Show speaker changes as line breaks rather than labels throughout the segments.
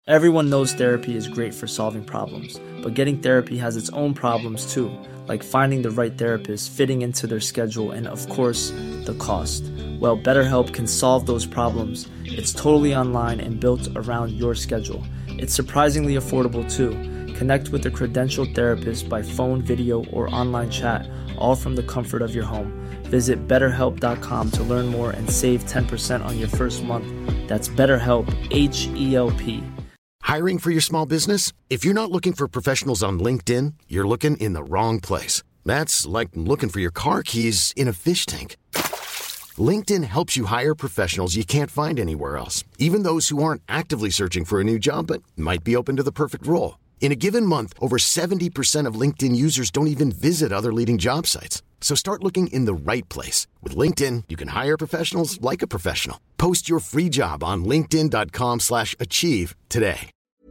Everyone knows therapy is great for solving problems, but getting therapy has its own problems too, like finding the right therapist, fitting into their schedule, and of course, the cost. Well, BetterHelp can solve those problems. It's totally online and built around your schedule. It's surprisingly affordable too. Connect with a credentialed therapist by phone, video, or online chat, all from the comfort of your home. Visit BetterHelp.com to learn more and save 10% on your first month. That's BetterHelp, H-E-L-P.
Hiring for your small business? If you're not looking for professionals on LinkedIn, you're looking in the wrong place. That's like looking for your car keys in a fish tank. LinkedIn helps you hire professionals you can't find anywhere else, even those who aren't actively searching for a new job but might be open to the perfect role. In a given month, over 70% of LinkedIn users don't even visit other leading job sites. So start looking in the right place. With LinkedIn, you can hire professionals like a professional. Post your free job on linkedin.com/achieve today.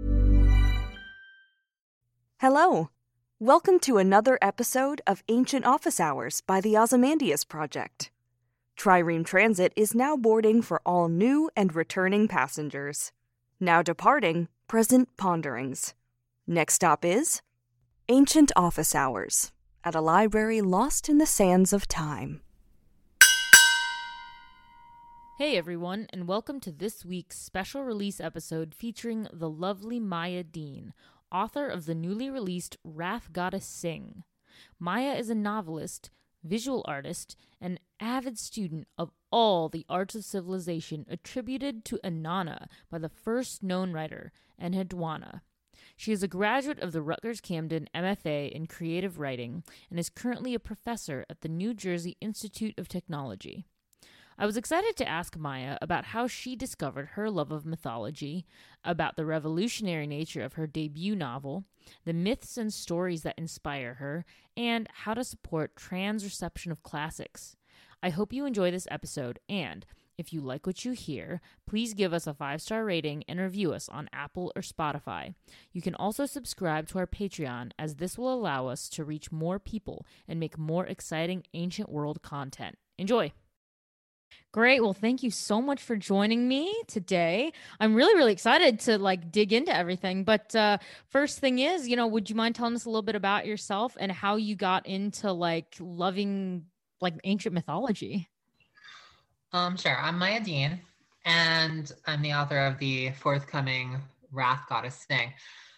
Hello. Welcome to another episode of Ancient Office Hours by the Ozymandias Project. Trireme Transit is now boarding for all new and returning passengers. Now departing, present ponderings. Next stop is Ancient Office Hours at a library lost in the sands of time.
Hey everyone, and welcome to this week's special release episode featuring the lovely Maya Dean, author of the newly released Wrath Goddess Sing. Maya is a novelist, visual artist, and avid student of all the arts of civilization attributed to Inanna by the first known writer, Enheduanna. She is a graduate of the Rutgers-Camden MFA in Creative Writing and is currently a professor at the New Jersey Institute of Technology. I was excited to ask Maya about how she discovered her love of mythology, about the revolutionary nature of her debut novel, the myths and stories that inspire her, and how to support trans reception of classics. I hope you enjoy this episode, and if you like what you hear, please give us a 5-star rating and review us on Apple or Spotify. You can also subscribe to our Patreon, as this will allow us to reach more people and make more exciting ancient world content. Enjoy! Great. Well, thank you so much for joining me today. I'm really excited to dig into everything. But first thing is, would you mind telling us a little bit about yourself and how you got into loving ancient mythology?
Sure. I'm Maya Dean, and I'm the author of the forthcoming Wrath Goddess Sing.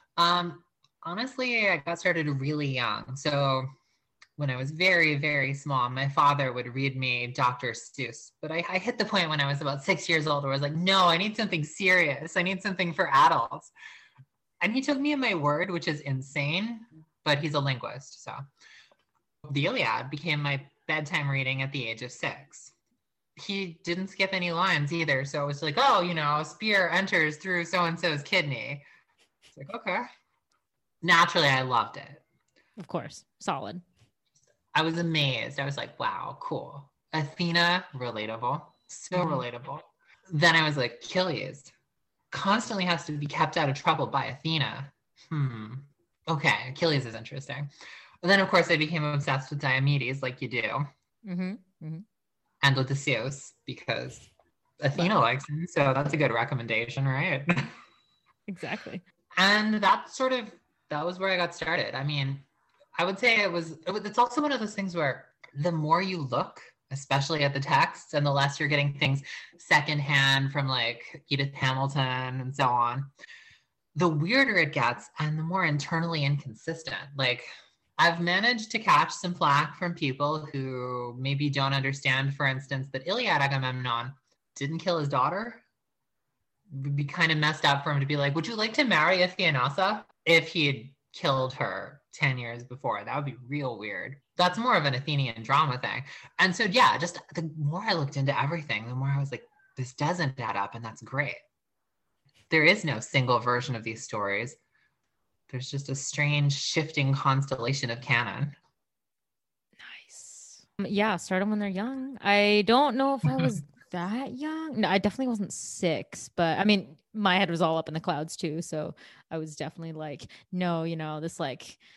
Honestly, I got started really young. So when I was very, very small, my father would read me Dr. Seuss. But I hit the point when I was about 6 years old where I was like, no, I need something serious. I need something for adults. And he took me at my word, which is insane, but he's a linguist. So the Iliad became my bedtime reading at the age of 6. He didn't skip any lines either. So it was like, a spear enters through so-and-so's kidney. It's like, okay. Naturally, I loved it.
Of course. Solid.
I was amazed. I was like, wow, cool. Athena, relatable. So relatable. Then I was like, Achilles constantly has to be kept out of trouble by Athena. Okay, Achilles is interesting. And then, of course, I became obsessed with Diomedes, like you do. And Odysseus, because Athena likes him. So that's a good recommendation, right?
Exactly.
And that was where I got started. I mean, I would say it's also one of those things where the more you look, especially at the text, and the less you're getting things secondhand from Edith Hamilton and so on, the weirder it gets and the more internally inconsistent. I've managed to catch some flack from people who maybe don't understand, for instance, that Iliad Agamemnon didn't kill his daughter. It would be kind of messed up for him to be like, would you like to marry Iphianassa? If he had killed her 10 years before, that would be real weird. That's more of an Athenian drama thing. And so, yeah, just the more I looked into everything, the more I was like, this doesn't add up, and that's great. There is no single version of these stories. There's just a strange shifting constellation of canon.
Nice. Yeah, start them when they're young. I don't know if I was that young. No, I definitely wasn't 6, but I mean, my head was all up in the clouds too. So I was definitely like, no, this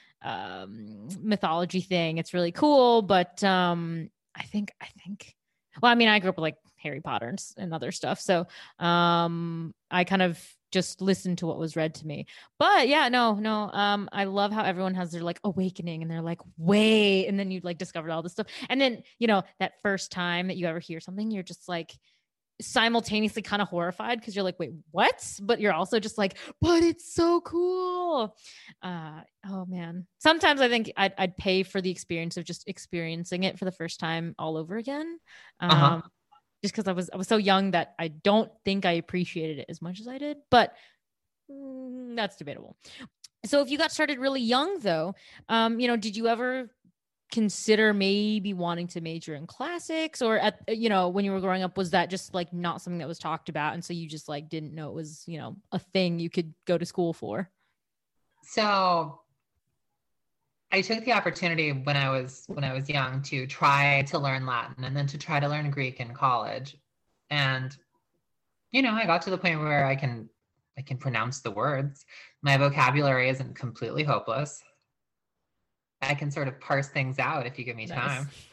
mythology thing, it's really cool. But I think Well, I mean, I grew up with like Harry Potter and other stuff. So I kind of just listened to what was read to me. But yeah, no. I love how everyone has their like awakening and they're like, wait, and then you like discovered all this stuff. And then, that first time that you ever hear something, you're just like simultaneously kind of horrified because you're like, wait, what? But you're also just like, but it's so cool. Oh man. Sometimes I think I'd pay for the experience of just experiencing it for the first time all over again. Just because I was so young that I don't think I appreciated it as much as I did, but that's debatable. So if you got started really young though, did you ever consider maybe wanting to major in classics, or when you were growing up, was that just like not something that was talked about? And so you just like didn't know it was, a thing you could go to school for?
So I took the opportunity when I was young to try to learn Latin and then to try to learn Greek in college. And, I got to the point where I can pronounce the words. My vocabulary isn't completely hopeless. I can sort of parse things out if you give me time. Nice.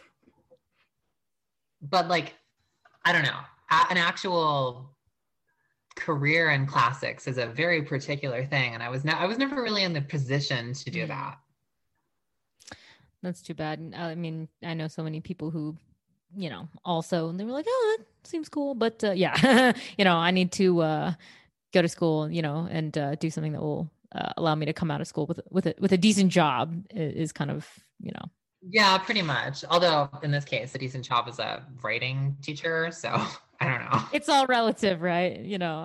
But like, I don't know, an actual career in classics is a very particular thing. And I was never really in the position to do that.
That's too bad. I mean, I know so many people who, also, and they were like, oh, that seems cool. But yeah, I need to go to school, and do something that will allow me to come out of school with a decent job is kind of,
Yeah, pretty much. Although in this case, a decent job is a writing teacher. So I don't know.
It's all relative, right?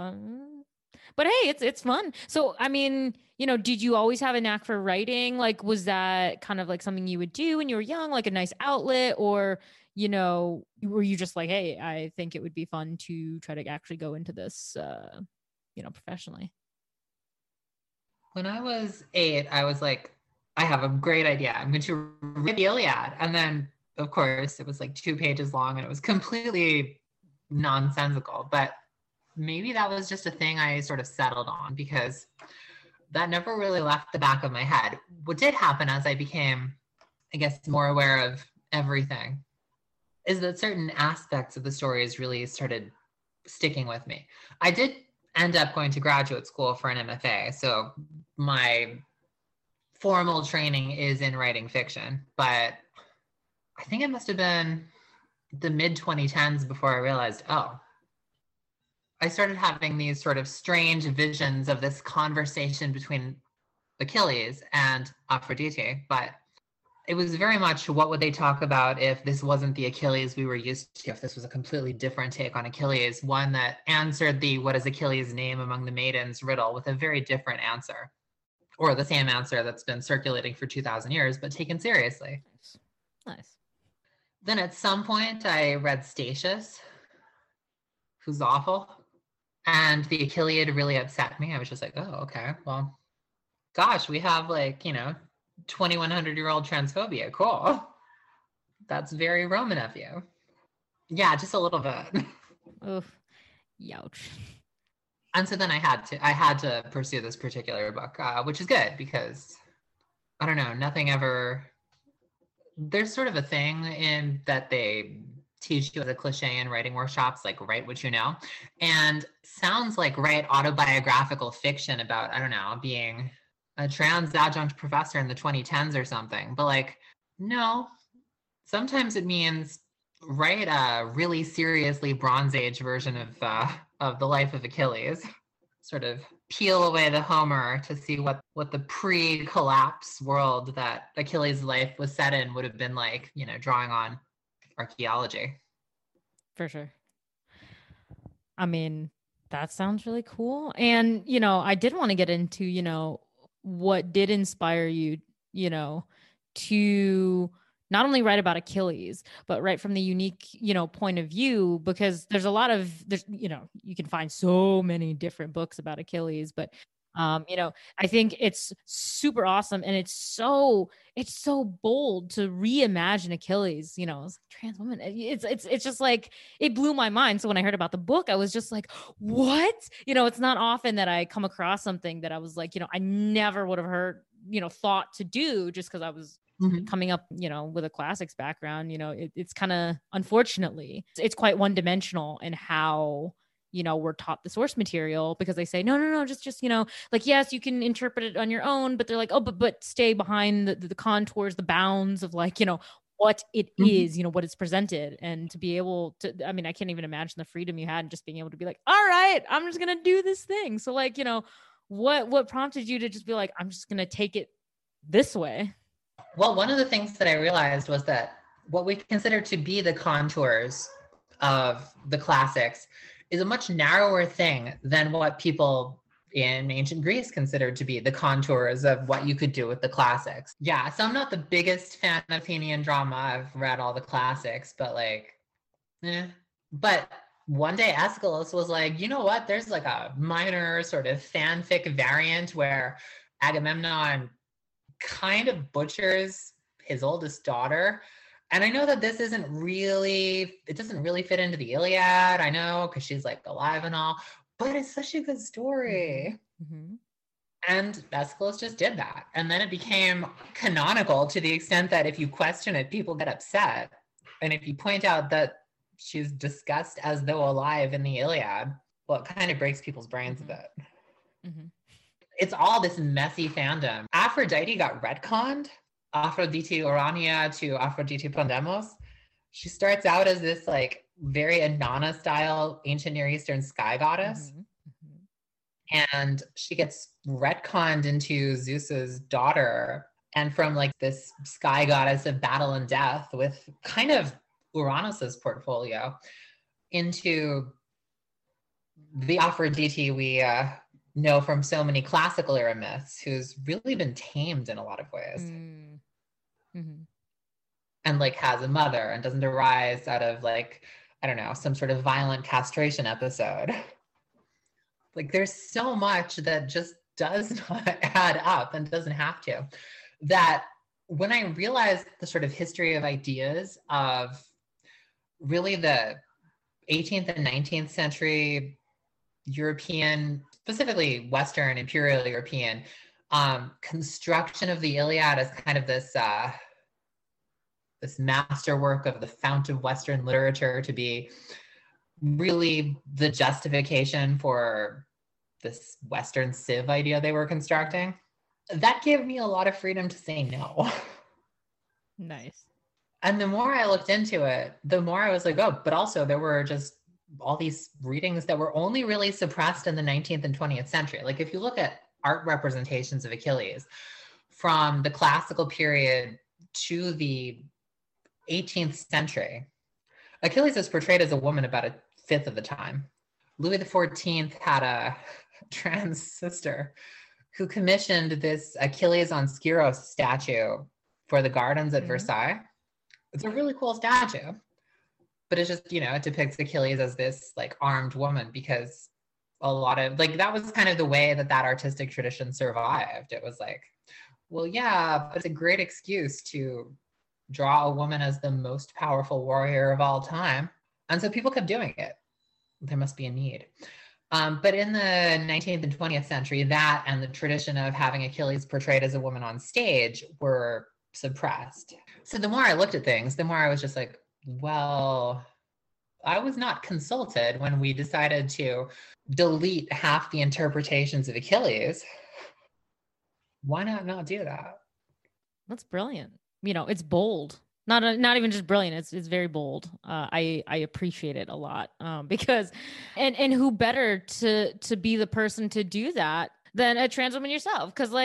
But hey, it's fun. So, I mean, did you always have a knack for writing? Like, was that kind of like something you would do when you were young, like a nice outlet, or, were you just like, hey, I think it would be fun to try to actually go into this, professionally?
When I was 8, I was like, I have a great idea. I'm going to read the Iliad. And then, of course, it was like 2 pages long and it was completely nonsensical. But maybe that was just a thing I sort of settled on because that never really left the back of my head. What did happen as I became, I guess, more aware of everything is that certain aspects of the stories really started sticking with me. I did end up going to graduate school for an MFA. So my formal training is in writing fiction, but I think it must have been the mid-2010s before I realized, I started having these sort of strange visions of this conversation between Achilles and Aphrodite, but it was very much what would they talk about if this wasn't the Achilles we were used to, if this was a completely different take on Achilles, one that answered the what is Achilles' name among the maidens riddle with a very different answer, or the same answer that's been circulating for 2,000 years, but taken seriously.
Nice.
Then at some point I read Statius, who's awful, and the Achilleid really upset me. I was just like, oh, okay, well, gosh, we have 2,100-year-old transphobia. Cool. That's very Roman of you. Yeah, just a little bit.
Oof. Youch.
And so then I had to pursue this particular book, which is good because, I don't know, nothing ever, there's sort of a thing in that they teach you as a cliche in writing workshops, like write what you know, and sounds like write autobiographical fiction about, I don't know, being a trans adjunct professor in the 2010s or something. But no, sometimes it means write a really seriously Bronze Age version of the life of Achilles. Sort of peel away the Homer to see what the pre-collapse world that Achilles' life was set in would have been like, drawing on archaeology.
For sure. I mean, that sounds really cool. And, I did want to get into, what did inspire you, to not only write about Achilles, but write from the unique, point of view, because there's you can find so many different books about Achilles, but I think it's super awesome. And it's so bold to reimagine Achilles, as a trans woman. It's just like, it blew my mind. So when I heard about the book, I was just like, what? It's not often that I come across something that I was like, I never would have heard, thought to do just because I was coming up, with a classics background, it's kind of, unfortunately, it's quite one dimensional in how, we're taught the source material, because they say, no, just, like, yes, you can interpret it on your own, but they're like, oh, but stay behind the contours, the bounds of, like, what it is, what it's presented. And to be able to, I mean, I can't even imagine the freedom you had and just being able to be like, all right, I'm just going to do this thing. So, like, what prompted you to just be like, I'm just going to take it this way?
Well, one of the things that I realized was that what we consider to be the contours of the classics is a much narrower thing than what people in ancient Greece considered to be the contours of what you could do with the classics. Yeah, so I'm not the biggest fan of Athenian drama. I've read all the classics, but But one day Aeschylus was like, you know what? There's like a minor sort of fanfic variant where Agamemnon kind of butchers his oldest daughter. And I know that this doesn't really fit into the Iliad. I know, because she's like alive and all, but it's such a good story. Mm-hmm. And Aeschylus just did that. And then it became canonical to the extent that if you question it, people get upset. And if you point out that she's discussed as though alive in the Iliad, well, it kind of breaks people's brains a bit. Mm-hmm. It's all this messy fandom. Aphrodite got retconned. Aphrodite Urania to Aphrodite Pandemos. She starts out as this like very Inanna style ancient Near Eastern sky goddess. And she gets retconned into Zeus's daughter, and from like this sky goddess of battle and death with kind of Uranus's portfolio into the Aphrodite we know from so many classical era myths, who's really been tamed in a lot of ways. And like has a mother and doesn't arise out of like, I don't know, some sort of violent castration episode. Like there's so much that just does not add up and doesn't have to, that when I realized the sort of history of ideas of really the 18th and 19th century European, specifically Western Imperial European construction of the Iliad as kind of this masterwork of the fount of Western literature to be really the justification for this Western civ idea they were constructing, that gave me a lot of freedom to say no.
Nice.
And the more I looked into it, the more I was like, oh, but also there were just all these readings that were only really suppressed in the 19th and 20th century. Like if you look at art representations of Achilles from the classical period to the 18th century, Achilles is portrayed as a woman about a fifth of the time. Louis XIV had a trans sister who commissioned this Achilles on Skyros statue for the gardens at Versailles. It's a really cool statue, but it's just, it depicts Achilles as this like armed woman, because a lot of like, that was kind of the way that artistic tradition survived. It was like, well, yeah, but it's a great excuse to draw a woman as the most powerful warrior of all time. And so people kept doing it. There must be a need. But in the 19th and 20th century, that and the tradition of having Achilles portrayed as a woman on stage were suppressed. So the more I looked at things, the more I was just like, well, I was not consulted when we decided to delete half the interpretations of Achilles. Why not do that?
That's brilliant. It's bold. Not even just brilliant. It's very bold. I appreciate it a lot because, and who better to be the person to do that than a trans woman yourself? Because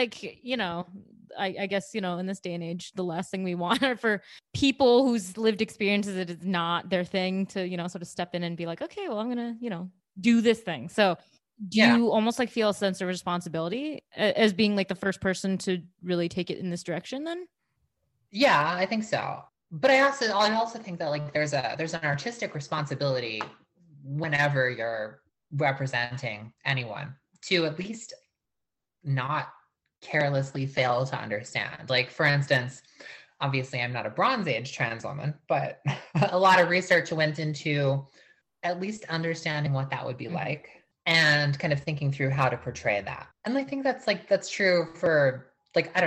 I guess, in this day and age, the last thing we want are for people whose lived experiences it is not their thing to, sort of step in and be like, okay, well, I'm going to, do this thing. So do you almost like feel a sense of responsibility as being like the first person to really take it in this direction then?
Yeah, I think so. But I also think that like there's an artistic responsibility whenever you're representing anyone to at least not carelessly fail to understand. Like for instance, obviously I'm not a Bronze Age trans woman, but a lot of research went into at least understanding what that would be like and kind of thinking through how to portray that. And I think that's true for like, I don't know.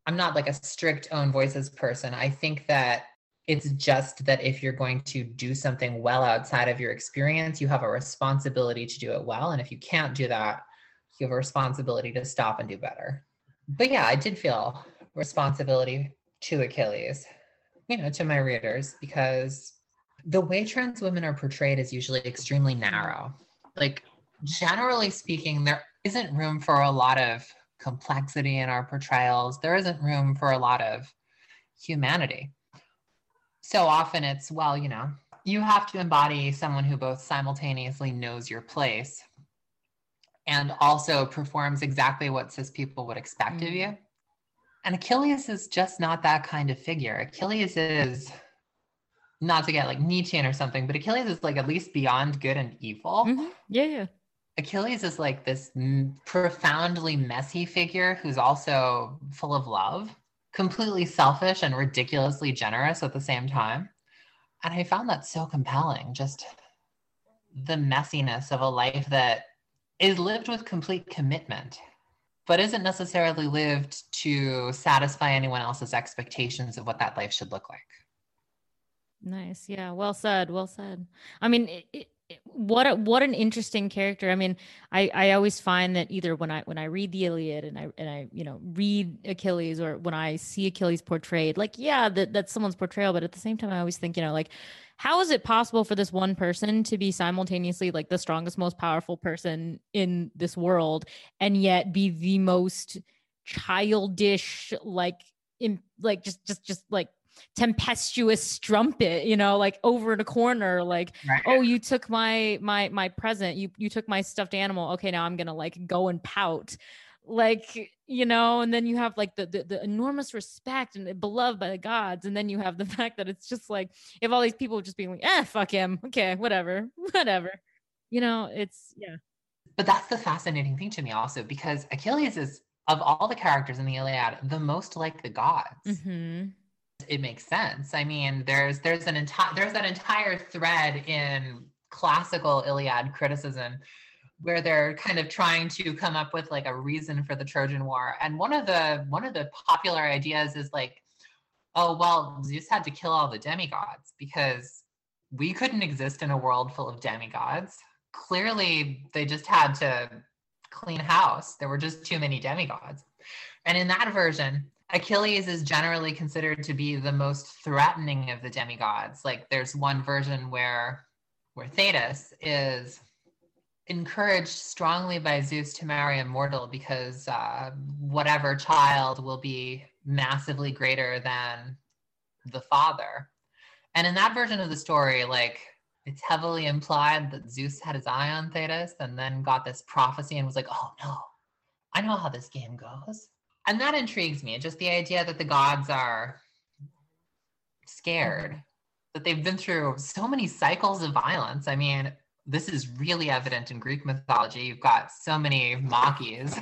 I'm not like a strict own voices person. I think that it's just that if you're going to do something well outside of your experience, you have a responsibility to do it well. And if you can't do that, you have a responsibility to stop and do better. But yeah, I did feel responsibility to Achilles, to my readers, because the way trans women are portrayed is usually extremely narrow. Like, generally speaking, there isn't room for a lot of complexity in our portrayals. There isn't room for a lot of humanity. So often it's, well, you have to embody someone who both simultaneously knows your place and also performs exactly what cis people would expect of you. And Achilles is just not that kind of figure. Achilles is, not to get like Nietzschean or something, but Achilles is like at least beyond good and evil.
Mm-hmm. Yeah.
Achilles is like this profoundly messy figure who's also full of love, completely selfish and ridiculously generous at the same time. And I found that so compelling, just the messiness of a life that is lived with complete commitment, but isn't necessarily lived to satisfy anyone else's expectations of what that life should look like.
Nice. Yeah. Well said. Well said. I mean, what an interesting character. I mean, I always find that either when I read the Iliad and I read Achilles, or when I see Achilles portrayed, like, yeah, that's someone's portrayal, but at the same time, I always think, like, how is it possible for this one person to be simultaneously like the strongest, most powerful person in this world, and yet be the most childish, just like tempestuous strumpet, like over in a corner, like, right. Oh, you took my present, you took my stuffed animal, okay, now I'm gonna like go and pout, like, and then you have like the enormous respect and beloved by the gods, and then you have the fact that it's just like, if all these people just being like, fuck him, okay, whatever, it's, yeah.
But that's the fascinating thing to me also, because Achilles is, of all the characters in the Iliad, the most like the gods.
Mm-hmm.
It makes sense. I mean, there's that entire thread in classical Iliad criticism where they're kind of trying to come up with like a reason for the Trojan War. And one of the popular ideas is like, oh, well, Zeus had to kill all the demigods because we couldn't exist in a world full of demigods. Clearly, they just had to clean house. There were just too many demigods. And in that version, Achilles is generally considered to be the most threatening of the demigods. Like, there's one version where Thetis is encouraged strongly by Zeus to marry a mortal because whatever child will be massively greater than the father. And in that version of the story, like, it's heavily implied that Zeus had his eye on Thetis and then got this prophecy and was like, oh no, I know how this game goes. And that intrigues me, just the idea that the gods are scared, that they've been through so many cycles of violence. I mean, this is really evident in Greek mythology. You've got so many Makis.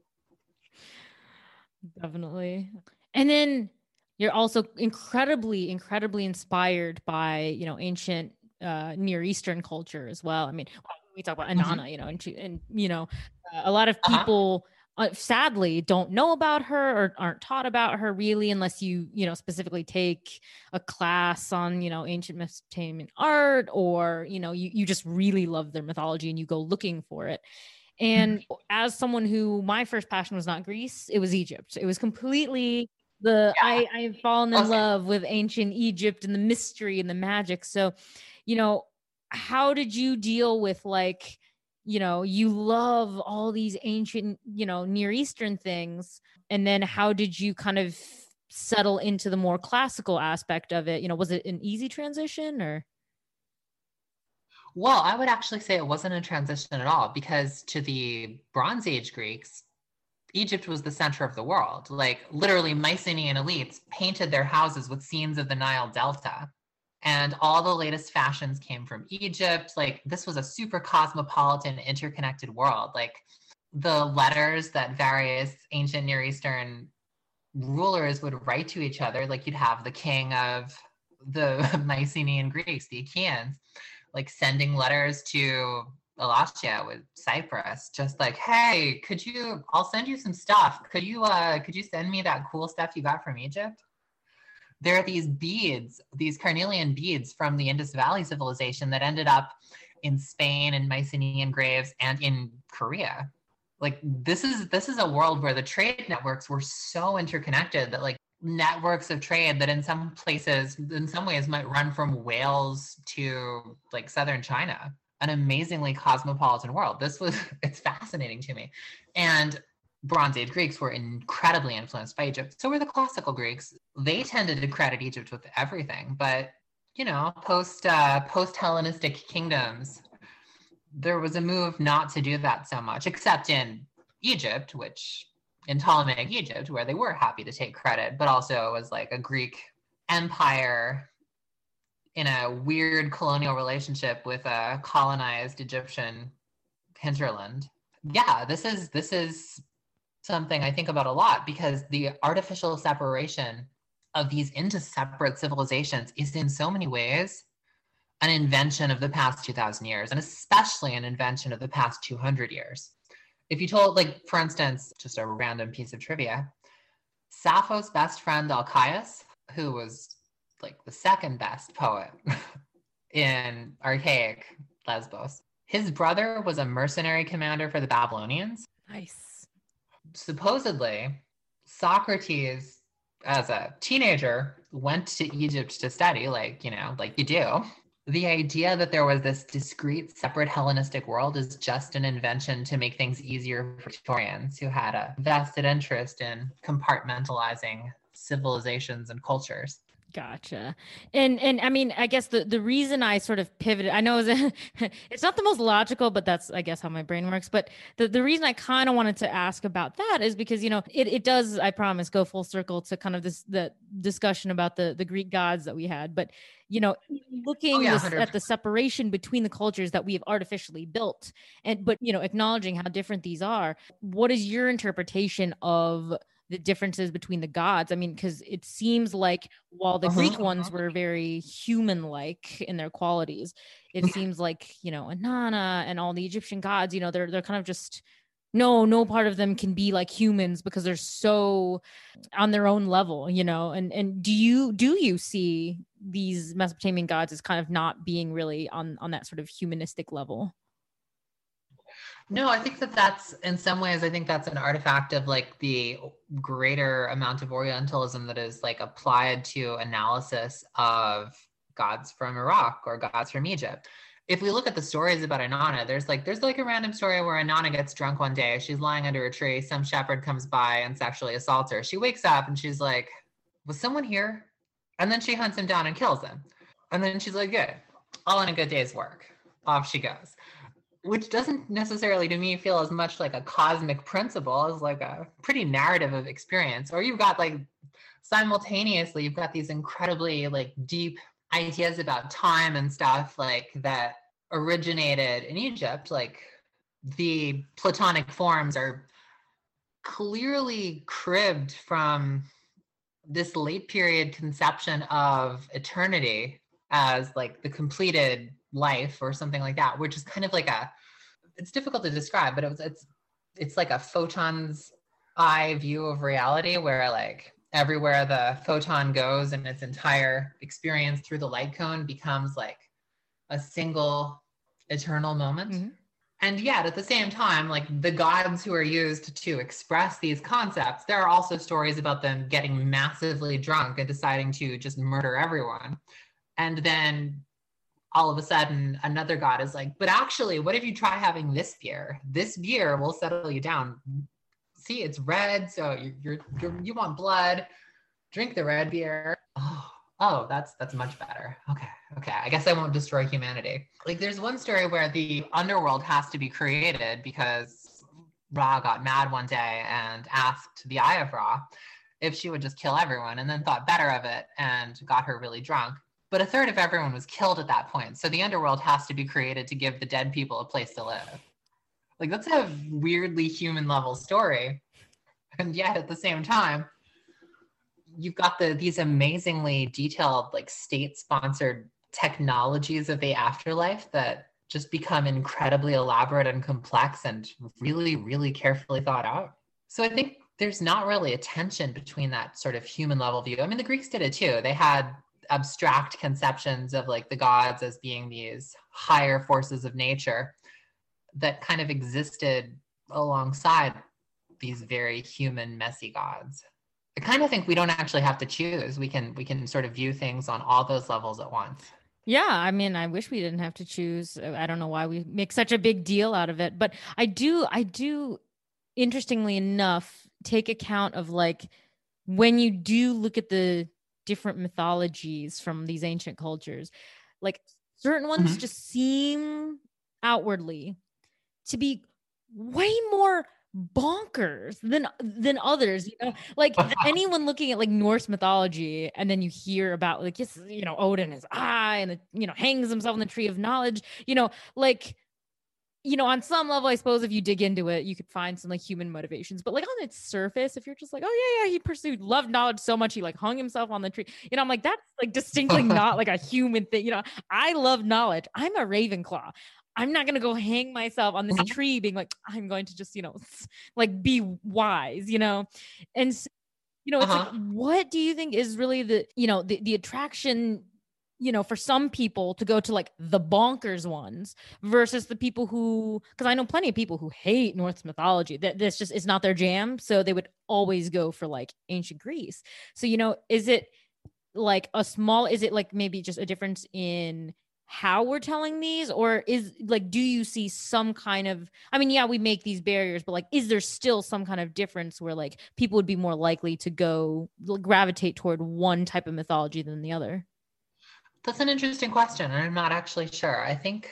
Definitely. And then you're also incredibly, incredibly inspired by, ancient Near Eastern culture as well. I mean, we talk about Inanna, and a lot of people sadly don't know about her or aren't taught about her really, unless you specifically take a class on ancient Mesopotamian art, or you just really love their mythology and you go looking for it. And as someone who, my first passion was not Greece, it was Egypt. It was completely I've fallen in love with ancient Egypt and the mystery and the magic. So how did you deal with, like, you love all these ancient, Near Eastern things, and then how did you kind of settle into the more classical aspect of it? Was it an easy transition, or?
Well, I would actually say it wasn't a transition at all, because to the Bronze Age Greeks, Egypt was the center of the world. Like, literally, Mycenaean elites painted their houses with scenes of the Nile Delta. And all the latest fashions came from Egypt. Like, this was a super cosmopolitan, interconnected world. Like, the letters that various ancient Near Eastern rulers would write to each other, like, you'd have the king of the Mycenaean Greeks, the Achaeans, like, sending letters to Alatia with Cyprus, just like, hey, I'll send you some stuff. Could you send me that cool stuff you got from Egypt? There are these beads, these carnelian beads from the Indus Valley civilization that ended up in Spain and Mycenaean graves and in Korea. Like this is a world where the trade networks were so interconnected that like networks of trade that in some places, in some ways might run from Wales to like southern China, an amazingly cosmopolitan world. It's fascinating to me. And Bronze Age Greeks were incredibly influenced by Egypt. So were the classical Greeks. They tended to credit Egypt with everything, but post-Hellenistic kingdoms, there was a move not to do that so much, except in Egypt, in Ptolemaic Egypt, where they were happy to take credit, but also was like a Greek empire in a weird colonial relationship with a colonized Egyptian hinterland. Yeah, this is something I think about a lot, because the artificial separation of these into separate civilizations is in so many ways an invention of the past 2,000 years, and especially an invention of the past 200 years. If you told, like, for instance, just a random piece of trivia, Sappho's best friend Alcaius, who was like the second best poet in archaic Lesbos, his brother was a mercenary commander for the Babylonians.
Nice.
Supposedly, Socrates, as a teenager, went to Egypt to study, like you do. The idea that there was this discrete, separate Hellenistic world is just an invention to make things easier for Victorians who had a vested interest in compartmentalizing civilizations and cultures.
Gotcha. And I mean, I guess the reason I sort of pivoted, I know it's not the most logical, but that's, I guess, how my brain works. But the reason I kind of wanted to ask about that is because, it does, I promise, go full circle to kind of the discussion about the Greek gods that we had. But, looking at the separation between the cultures that we have artificially built, but acknowledging how different these are, what is your interpretation of the differences between the gods? I mean, because it seems like while the Greek ones were very human-like in their qualities, it seems like, Inanna and all the Egyptian gods, they're kind of just, no part of them can be like humans because they're so on their own level, and do you see these Mesopotamian gods as kind of not being really on that sort of humanistic level?
No, I think that's in some ways, I think that's an artifact of like the greater amount of Orientalism that is like applied to analysis of gods from Iraq or gods from Egypt. If we look at the stories about Inanna, there's like a random story where Inanna gets drunk one day. She's lying under a tree. Some shepherd comes by and sexually assaults her. She wakes up and she's like, was someone here? And then she hunts him down and kills him. And then she's like, good, all in a good day's work. Off she goes. Which doesn't necessarily, to me, feel as much like a cosmic principle as like a pretty narrative of experience. Or you've got like, simultaneously, you've got these incredibly like deep ideas about time and stuff like that originated in Egypt. Like the Platonic forms are clearly cribbed from this late period conception of eternity as like the completed life or something like that, which is kind of like it's difficult to describe, but it's like a photon's eye view of reality, where like everywhere the photon goes and its entire experience through the light cone becomes like a single eternal moment. Mm-hmm. And yet at the same time, like the gods who are used to express these concepts, there are also stories about them getting massively drunk and deciding to just murder everyone. And then all of a sudden another god is like, but actually, what if you try having this beer? This beer will settle you down. See, it's red, so you want blood. Drink the red beer. Oh, that's much better. Okay. I guess I won't destroy humanity. Like there's one story where the underworld has to be created because Ra got mad one day and asked the Eye of Ra if she would just kill everyone, and then thought better of it and got her really drunk. But a third of everyone was killed at that point. So the underworld has to be created to give the dead people a place to live. Like that's a weirdly human level story. And yet at the same time, you've got these amazingly detailed, like state-sponsored technologies of the afterlife that just become incredibly elaborate and complex and really, really carefully thought out. So I think there's not really a tension between that sort of human level view. I mean, the Greeks did it too. They had abstract conceptions of like the gods as being these higher forces of nature that kind of existed alongside these very human, messy gods. I kind of think we don't actually have to choose. We can sort of view things on all those levels at once.
Yeah, I mean, I wish we didn't have to choose. I don't know why we make such a big deal out of it, but I do, interestingly enough, take account of like when you do look at the different mythologies from these ancient cultures, like certain ones just seem outwardly to be way more bonkers than others, like anyone looking at like Norse mythology and then you hear about like, yes, Odin is and hangs himself in the tree of knowledge, like, on some level, I suppose if you dig into it, you could find some like human motivations, but like on its surface, if you're just like, oh yeah, he pursued love knowledge so much, he like hung himself on the tree, I'm like, that's like distinctly not like a human thing. I love knowledge. I'm a Ravenclaw. I'm not going to go hang myself on this tree being like, I'm going to just, like be wise, and so, it's like, what do you think is really the, the attraction, for some people to go to like the bonkers ones versus the people who, because I know plenty of people who hate Norse mythology, that this just is not their jam. So they would always go for like ancient Greece. So, is it like is it like maybe just a difference in how we're telling these, or is like, do you see some kind of, I mean, yeah, we make these barriers, but like, is there still some kind of difference where like people would be more likely to go gravitate toward one type of mythology than the other?
That's an interesting question, and I'm not actually sure. I think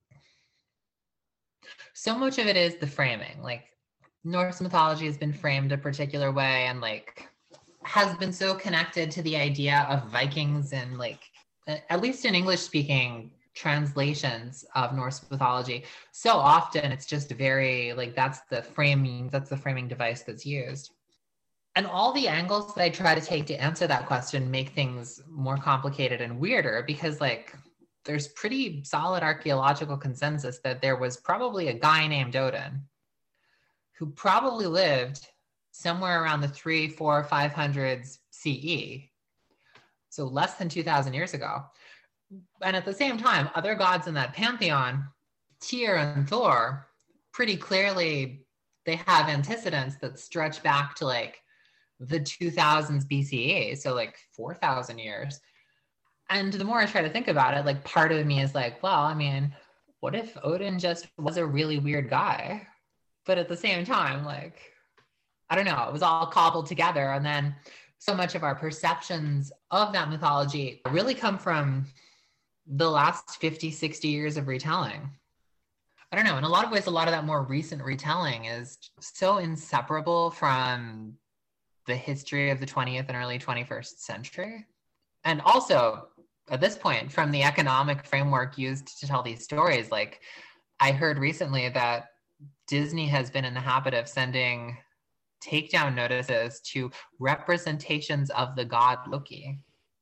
so much of it is the framing. Like Norse mythology has been framed a particular way and like has been so connected to the idea of Vikings and like, at least in English speaking translations of Norse mythology, so often it's just very like, that's the framing device that's used. And all the angles that I try to take to answer that question make things more complicated and weirder, because like there's pretty solid archaeological consensus that there was probably a guy named Odin who probably lived somewhere around the 300, 400, 500s CE. So less than 2,000 years ago. And at the same time, other gods in that pantheon, Tyr and Thor, pretty clearly they have antecedents that stretch back to like the 2000s BCE, so like 4,000 years. And the more I try to think about it, like part of me is like, well, I mean, what if Odin just was a really weird guy? But at the same time, like, I don't know, it was all cobbled together. And then so much of our perceptions of that mythology really come from the last 50, 60 years of retelling. I don't know, in a lot of ways, a lot of that more recent retelling is so inseparable from the history of the 20th and early 21st century. And also, at this point, from the economic framework used to tell these stories, like I heard recently that Disney has been in the habit of sending takedown notices to representations of the god Loki.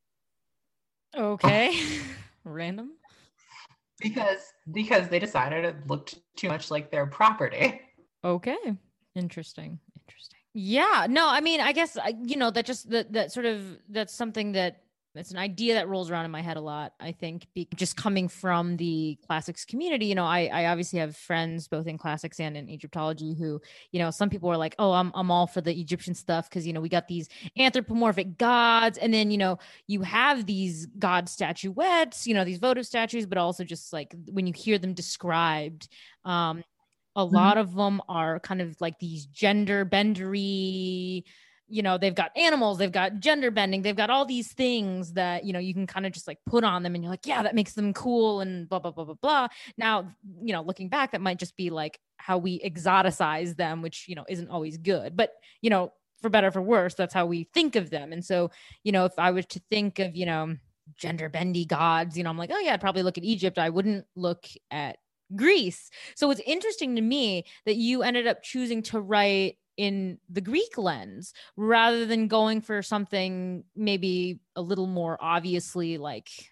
Okay. Random.
Because they decided it looked too much like their property.
Okay. Interesting. Yeah. No, I mean, I guess, that just that sort of, that's something that's an idea that rolls around in my head a lot, I think, just coming from the classics community. I obviously have friends both in classics and in Egyptology who, some people are like, oh, I'm all for the Egyptian stuff because, we got these anthropomorphic gods. And then, you have these god statuettes, these votive statues, but also just like when you hear them described, a lot of them are kind of like these gender bendery, they've got animals, they've got gender bending, they've got all these things that, you can kind of just like put on them and you're like, yeah, that makes them cool and blah, blah, blah, blah, blah. Now, looking back, that might just be like how we exoticize them, which, isn't always good, but, for better or for worse, that's how we think of them. And so, if I was to think of, gender bendy gods, I'm like, oh yeah, I'd probably look at Egypt. I wouldn't look at Greece. So it's interesting to me that you ended up choosing to write in the Greek lens rather than going for something maybe a little more obviously like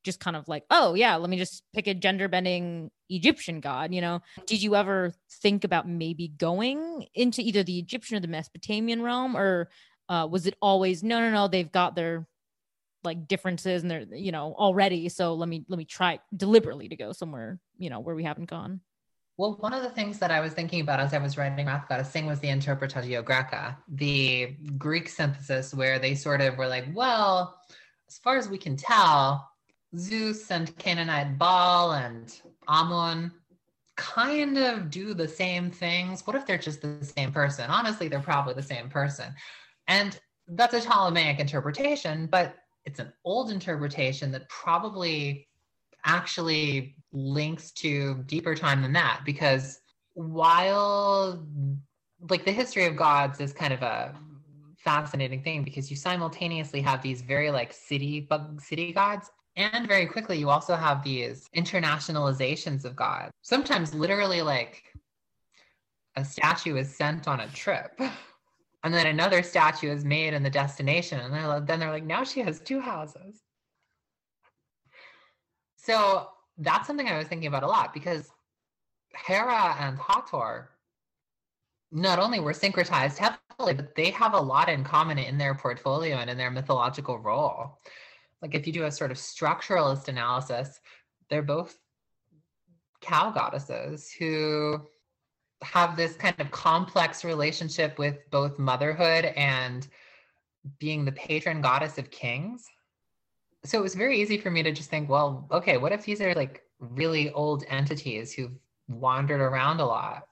just kind of like, oh yeah, let me just pick a gender bending Egyptian god, Did you ever think about maybe going into either the Egyptian or the Mesopotamian realm, or was it always, no, they've got their like differences and they're, already. So let me try deliberately to go somewhere, where we haven't gone.
Well, one of the things that I was thinking about as I was writing Wrath Goddess Sing was the Interpretatio Graeca, the Greek synthesis, where they sort of were like, well, as far as we can tell, Zeus and Canaanite Baal and Amun kind of do the same things. What if they're just the same person? Honestly, they're probably the same person. And that's a Ptolemaic interpretation, but it's an old interpretation that probably actually links to deeper time than that, because while like the history of gods is kind of a fascinating thing, because you simultaneously have these very like city gods, and very quickly you also have these internationalizations of gods. Sometimes literally like a statue is sent on a trip and then another statue is made in the destination, and then they're like, now she has two houses. So that's something I was thinking about a lot, because Hera and Hathor not only were syncretized heavily, but they have a lot in common in their portfolio and in their mythological role. Like if you do a sort of structuralist analysis, they're both cow goddesses who have this kind of complex relationship with both motherhood and being the patron goddess of kings. So it was very easy for me to just think, well, okay, what if these are like really old entities who've wandered around a lot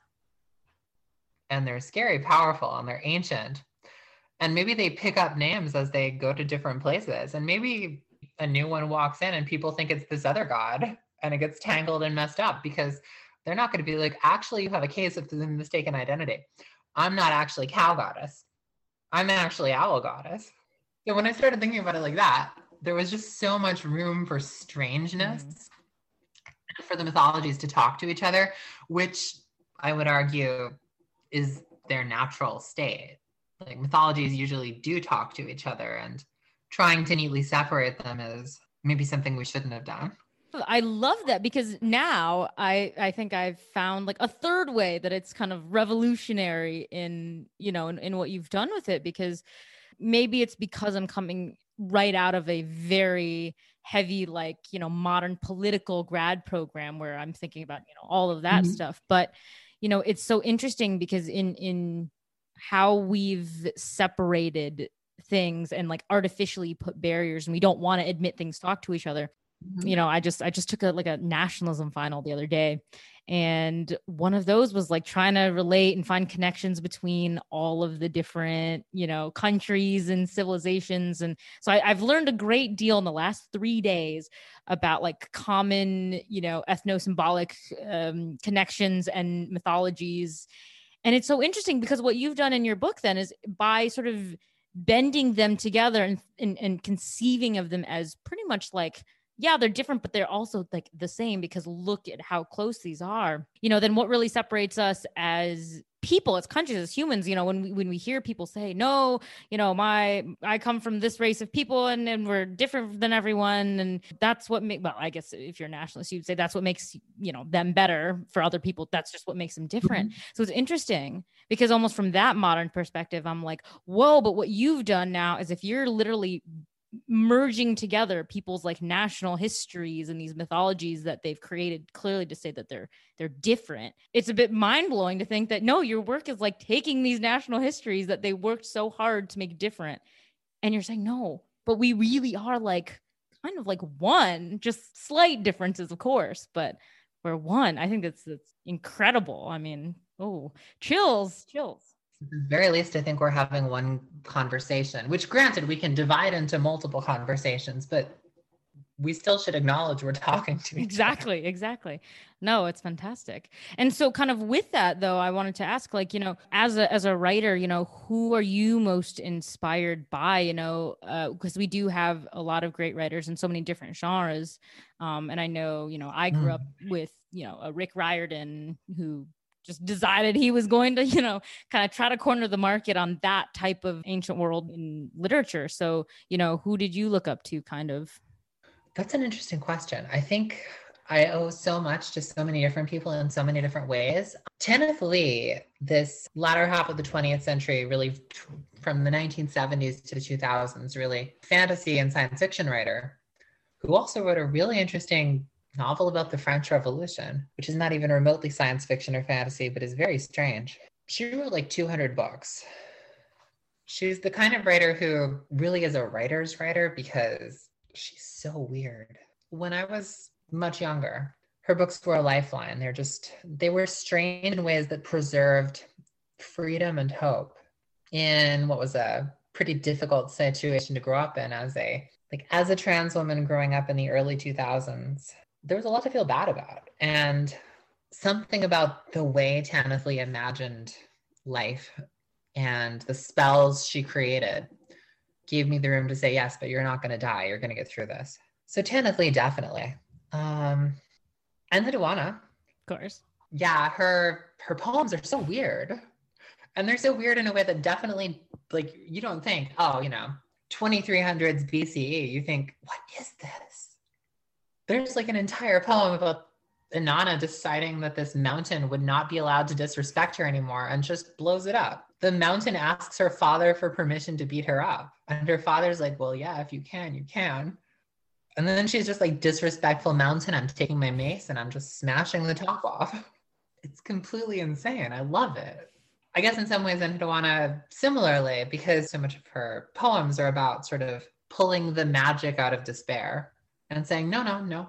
and they're scary, powerful, and they're ancient, and maybe they pick up names as they go to different places, and maybe a new one walks in and people think it's this other god and it gets tangled and messed up, because they're not going to be like, actually, you have a case of the mistaken identity. I'm not actually cow goddess. I'm actually owl goddess. So when I started thinking about it like that, there was just so much room for strangeness and for the mythologies to talk to each other, which I would argue is their natural state. Like mythologies usually do talk to each other, and trying to neatly separate them is maybe something we shouldn't have done.
I love that, because now I think I've found like a third way that it's kind of revolutionary in what you've done with it, because maybe it's because I'm coming right out of a very heavy, like, modern political grad program where I'm thinking about, all of that stuff. But, it's so interesting because in how we've separated things and like artificially put barriers, and we don't want to admit things talk to each other. I just took a nationalism final the other day, and one of those was like trying to relate and find connections between all of the different, countries and civilizations. And so I've learned a great deal in the last 3 days about like common, ethno-symbolic connections and mythologies. And it's so interesting because what you've done in your book then is by sort of bending them together and conceiving of them as pretty much like, yeah, they're different, but they're also like the same, because look at how close these are. Then what really separates us as people, as countries, as humans, when we hear people say, no, I come from this race of people and we're different than everyone. And that's what well, I guess if you're a nationalist, you'd say that's what makes, them better. For other people, that's just what makes them different. So it's interesting because almost from that modern perspective, I'm like, whoa, but what you've done now is if you're literally merging together people's like national histories and these mythologies that they've created clearly to say that they're different. It's a bit mind-blowing to think that no, your work is like taking these national histories that they worked so hard to make different, and you're saying no, but we really are like kind of like one, just slight differences of course, but we're one. I think that's incredible. I mean, chills.
At the very least, I think we're having one conversation, which granted, we can divide into multiple conversations, but we still should acknowledge we're talking to each other.
Exactly. No, it's fantastic. And so kind of with that though, I wanted to ask, like, as a writer, who are you most inspired by, because we do have a lot of great writers in so many different genres. And I know, I grew up with, a Rick Riordan who just decided he was going to, kind of try to corner the market on that type of ancient world in literature. So, who did you look up to kind of?
That's an interesting question. I think I owe so much to so many different people in so many different ways. Kenneth Lee, this latter half of the 20th century, really from the 1970s to the 2000s, really fantasy and science fiction writer, who also wrote a really interesting novel about the French Revolution, which is not even remotely science fiction or fantasy, but is very strange. She wrote like 200 books. She's the kind of writer who really is a writer's writer because she's so weird. When I was much younger, her books were a lifeline. They were strange in ways that preserved freedom and hope in what was a pretty difficult situation to grow up in as a trans woman growing up in the early 2000s. There was a lot to feel bad about. And something about the way Tanith Lee imagined life and the spells she created gave me the room to say, yes, but you're not going to die. You're going to get through this. So Tanith Lee, definitely. And Hiduana.
Of course.
Yeah, her poems are so weird. And they're so weird in a way that definitely, like, you don't think, 2300s BCE. You think, what is this? There's like an entire poem about Inanna deciding that this mountain would not be allowed to disrespect her anymore and just blows it up. The mountain asks her father for permission to beat her up. And her father's like, well, yeah, if you can, you can. And then she's just like, disrespectful mountain, I'm taking my mace and I'm just smashing the top off. It's completely insane. I love it. I guess in some ways in Hiduana, similarly, because so much of her poems are about sort of pulling the magic out of despair and saying, no.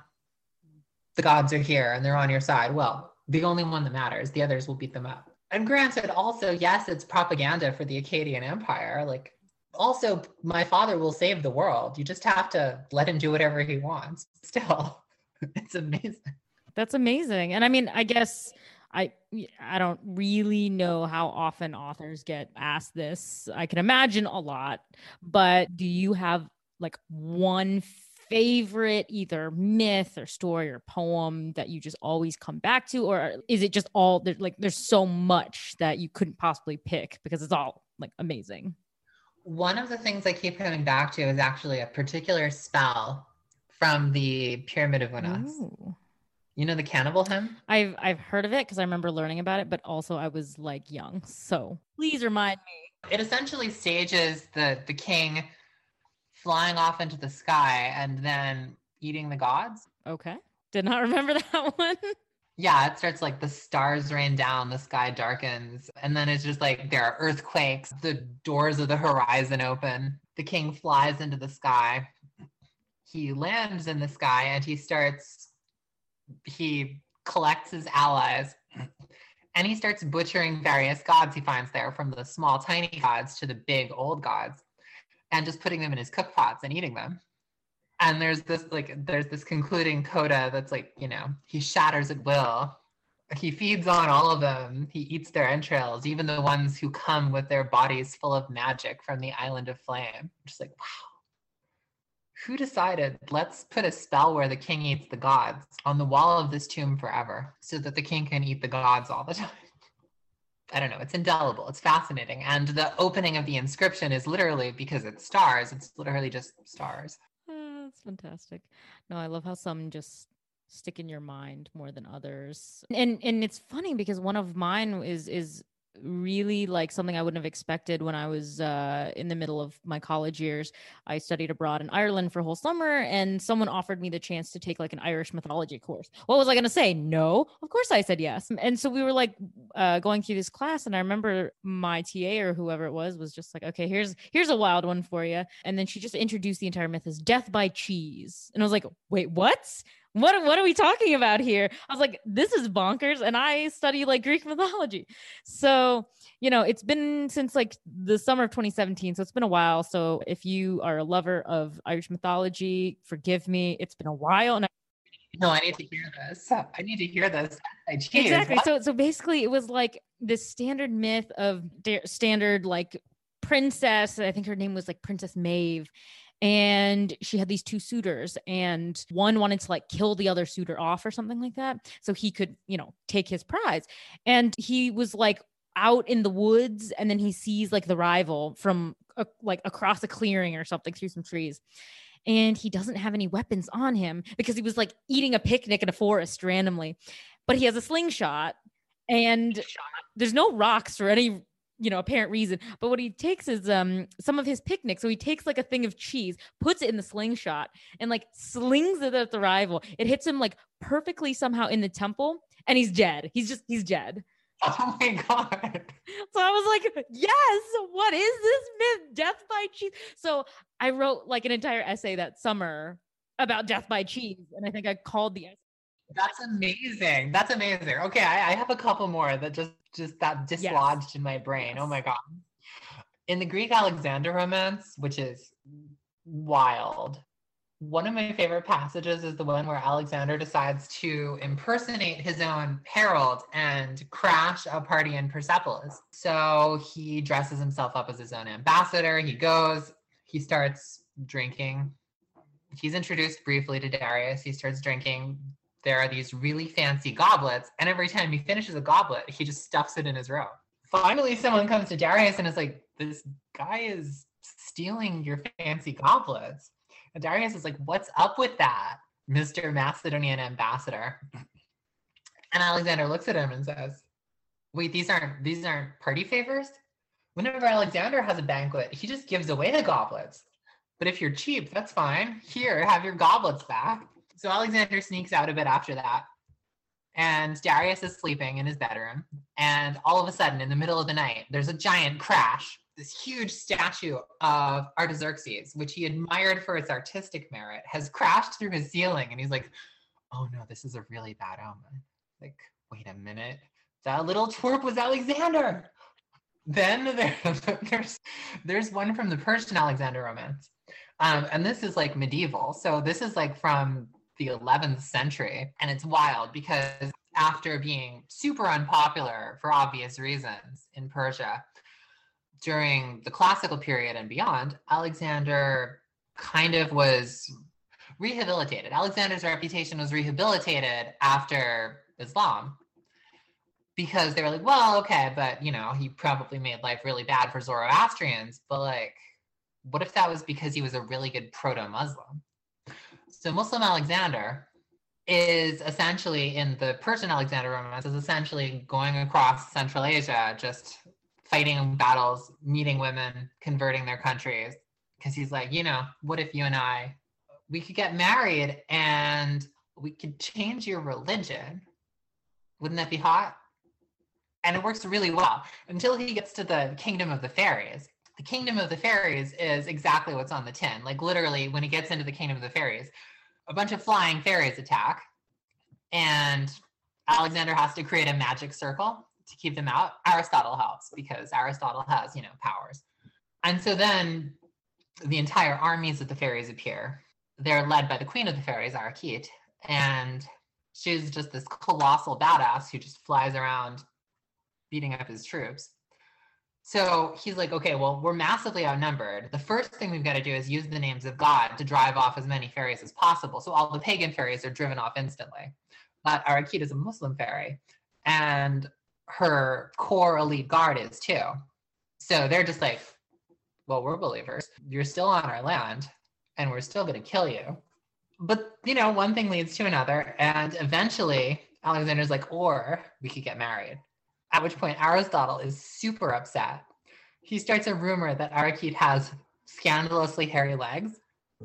The gods are here and they're on your side. Well, the only one that matters, the others will beat them up. And granted, also, yes, it's propaganda for the Akkadian Empire. Like, also, my father will save the world. You just have to let him do whatever he wants. Still, it's amazing.
That's amazing. And I mean, I guess I don't really know how often authors get asked this. I can imagine a lot, but do you have like one favorite either myth or story or poem that you just always come back to? Or is it just all there's so much that you couldn't possibly pick because it's all like amazing?
One of the things I keep coming back to is actually a particular spell from the Pyramid of Unas.
Ooh.
You know the cannibal hymn?
I've heard of it because I remember learning about it, but also I was like young. So please remind me.
It essentially stages the king flying off into the sky and then eating the gods.
Okay. Did not remember that one.
Yeah, it starts like the stars rain down, the sky darkens, and then it's just like there are earthquakes, the doors of the horizon open, the king flies into the sky, he lands in the sky, and he collects his allies, and he starts butchering various gods he finds there, from the small tiny gods to the big old gods, and just putting them in his cook pots and eating them. And there's this concluding coda that's like, he shatters at will. He feeds on all of them. He eats their entrails, even the ones who come with their bodies full of magic from the Island of Flame. Just like, wow. Who decided, let's put a spell where the king eats the gods on the wall of this tomb forever so that the king can eat the gods all the time? I don't know. It's indelible. It's fascinating. And the opening of the inscription is literally, because it's stars, it's literally just stars.
That's fantastic. No, I love how some just stick in your mind more than others. And it's funny because one of mine is really like something I wouldn't have expected when I was in the middle of my college years. I studied abroad in Ireland for a whole summer, and someone offered me the chance to take like an Irish mythology course. What was I going to say? No, of course I said yes. And so we were like going through this class, and I remember my TA or whoever it was just like, okay, here's a wild one for you. And then she just introduced the entire myth as death by cheese. And I was like, wait, what? What are we talking about here? I was like, this is bonkers. And I study like Greek mythology. So, it's been since like the summer of 2017. So it's been a while. So if you are a lover of Irish mythology, forgive me. It's been a while. And
I need to hear this. I need to hear this.
Exactly. So basically it was like this standard myth of standard like princess. I think her name was like Princess Maeve. And she had these two suitors, and one wanted to like kill the other suitor off or something like that, so he could, take his prize. And he was like out in the woods, and then he sees like the rival from like across a clearing or something through some trees. and he doesn't have any weapons on him because he was like eating a picnic in a forest randomly, but he has a slingshot and there's no rocks for any, apparent reason. But what he takes is some of his picnic. So he takes like a thing of cheese, puts it in the slingshot and like slings it at the rival. It hits him like perfectly somehow in the temple and he's dead. He's dead.
Oh my God.
So I was like, yes, what is this myth? Death by cheese. So I wrote like an entire essay that summer about death by cheese. And I think I called the essay.
That's amazing. That's amazing. Okay, I have a couple more that just that dislodged in my brain.
Yes.
Oh my God. In the Greek Alexander romance, which is wild, one of my favorite passages is the one where Alexander decides to impersonate his own herald and crash a party in Persepolis. So he dresses himself up as his own ambassador. He goes, he starts drinking. He's introduced briefly to Darius. He starts drinking. There are these really fancy goblets, and every time he finishes a goblet, he just stuffs it in his robe. Finally, someone comes to Darius and is like, this guy is stealing your fancy goblets. And Darius is like, what's up with that, Mr. Macedonian ambassador? And Alexander looks at him and says, wait, these aren't party favors? Whenever Alexander has a banquet, he just gives away the goblets. But if you're cheap, that's fine. Here, have your goblets back. So Alexander sneaks out a bit after that. And Darius is sleeping in his bedroom. And all of a sudden, in the middle of the night, there's a giant crash. This huge statue of Artaxerxes, which he admired for its artistic merit, has crashed through his ceiling. And he's like, oh no, this is a really bad omen. Like, wait a minute. That little twerp was Alexander. Then there's one from the Persian Alexander romance. And this is like medieval. So this is like from the 11th century. And it's wild because after being super unpopular for obvious reasons in Persia, during the classical period and beyond, Alexander kind of was rehabilitated. Alexander's reputation was rehabilitated after Islam because they were like, well, okay, but he probably made life really bad for Zoroastrians, but like, what if that was because he was a really good proto-Muslim? So Muslim Alexander is essentially, in the Persian Alexander romance, is essentially going across Central Asia, just fighting battles, meeting women, converting their countries. Because he's like, what if you and I, we could get married and we could change your religion? Wouldn't that be hot? And it works really well until he gets to the Kingdom of the Fairies. The Kingdom of the Fairies is exactly what's on the tin. Like literally, when he gets into the Kingdom of the Fairies, a bunch of flying fairies attack, and Alexander has to create a magic circle to keep them out. Aristotle helps because Aristotle has, powers. And so then the entire armies of the fairies appear. They're led by the queen of the fairies, Arakit, and she's just this colossal badass who just flies around beating up his troops. So he's like, okay, well, we're massively outnumbered. The first thing we've got to do is use the names of God to drive off as many fairies as possible. So all the pagan fairies are driven off instantly. But Arakit is a Muslim fairy, and her core elite guard is too. So they're just like, well, we're believers. You're still on our land, and we're still going to kill you. But, one thing leads to another, and eventually Alexander's like, or we could get married. At which point Aristotle is super upset. He starts a rumor that Arakit has scandalously hairy legs.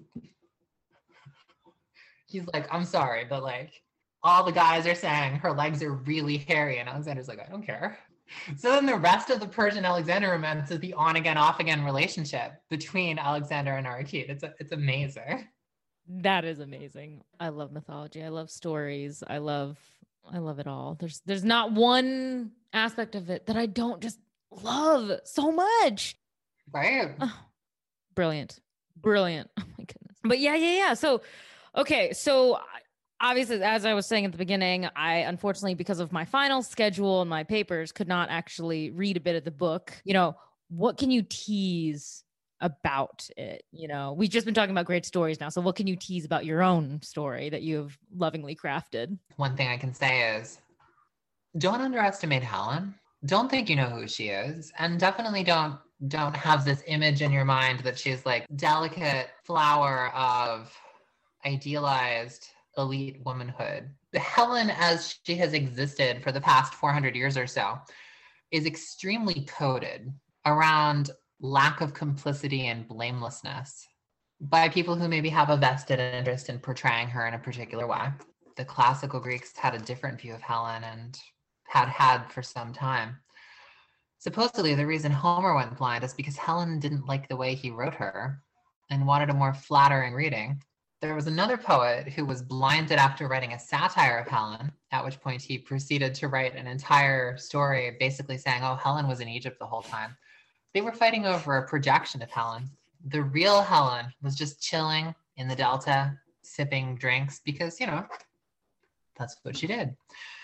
He's like, I'm sorry, but like all the guys are saying her legs are really hairy. And Alexander's like, I don't care. So then the rest of the Persian Alexander romance is the on again, off again relationship between Alexander and Arakit. It's amazing.
That is amazing. I love mythology. I love stories. I love it all. There's not one aspect of it that I don't just love so much.
Right.
Oh, brilliant. Oh my goodness. But yeah. So, okay. So obviously, as I was saying at the beginning, I unfortunately, because of my final schedule and my papers, could not actually read a bit of the book. What can you tease about it? We've just been talking about great stories now. So what can you tease about your own story that you have lovingly crafted?
One thing I can say is don't underestimate Helen. Don't think you know who she is. And definitely don't don't have this image in your mind that she's like delicate flower of idealized elite womanhood. Helen, as she has existed for the past 400 years or so, is extremely coded around lack of complicity and blamelessness by people who maybe have a vested interest in portraying her in a particular way. The classical Greeks had a different view of Helen and had for some time. Supposedly, the reason Homer went blind is because Helen didn't like the way he wrote her and wanted a more flattering reading. There was another poet who was blinded after writing a satire of Helen, at which point he proceeded to write an entire story basically saying, oh, Helen was in Egypt the whole time. They were fighting over a projection of Helen. The real Helen was just chilling in the Delta, sipping drinks because, that's what she did.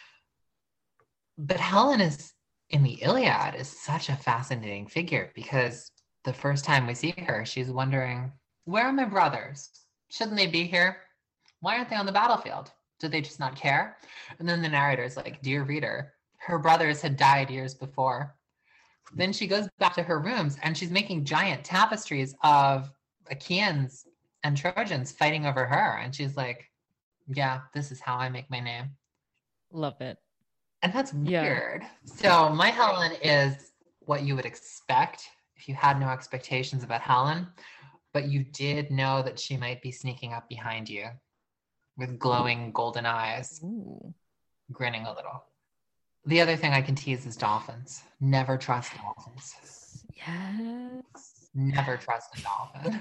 But Helen in the Iliad is such a fascinating figure because the first time we see her, she's wondering, where are my brothers? Shouldn't they be here? Why aren't they on the battlefield? Did they just not care? And then the narrator's like, dear reader, her brothers had died years before. Then she goes back to her rooms and she's making giant tapestries of Achaeans and Trojans fighting over her. And she's like, yeah, this is how I make my name.
Love it.
And that's weird. So my Helen is what you would expect if you had no expectations about Helen, but you did know that she might be sneaking up behind you with glowing golden eyes, grinning a little. The other thing I can tease is dolphins. Never trust dolphins.
Yes.
Never trust a dolphin.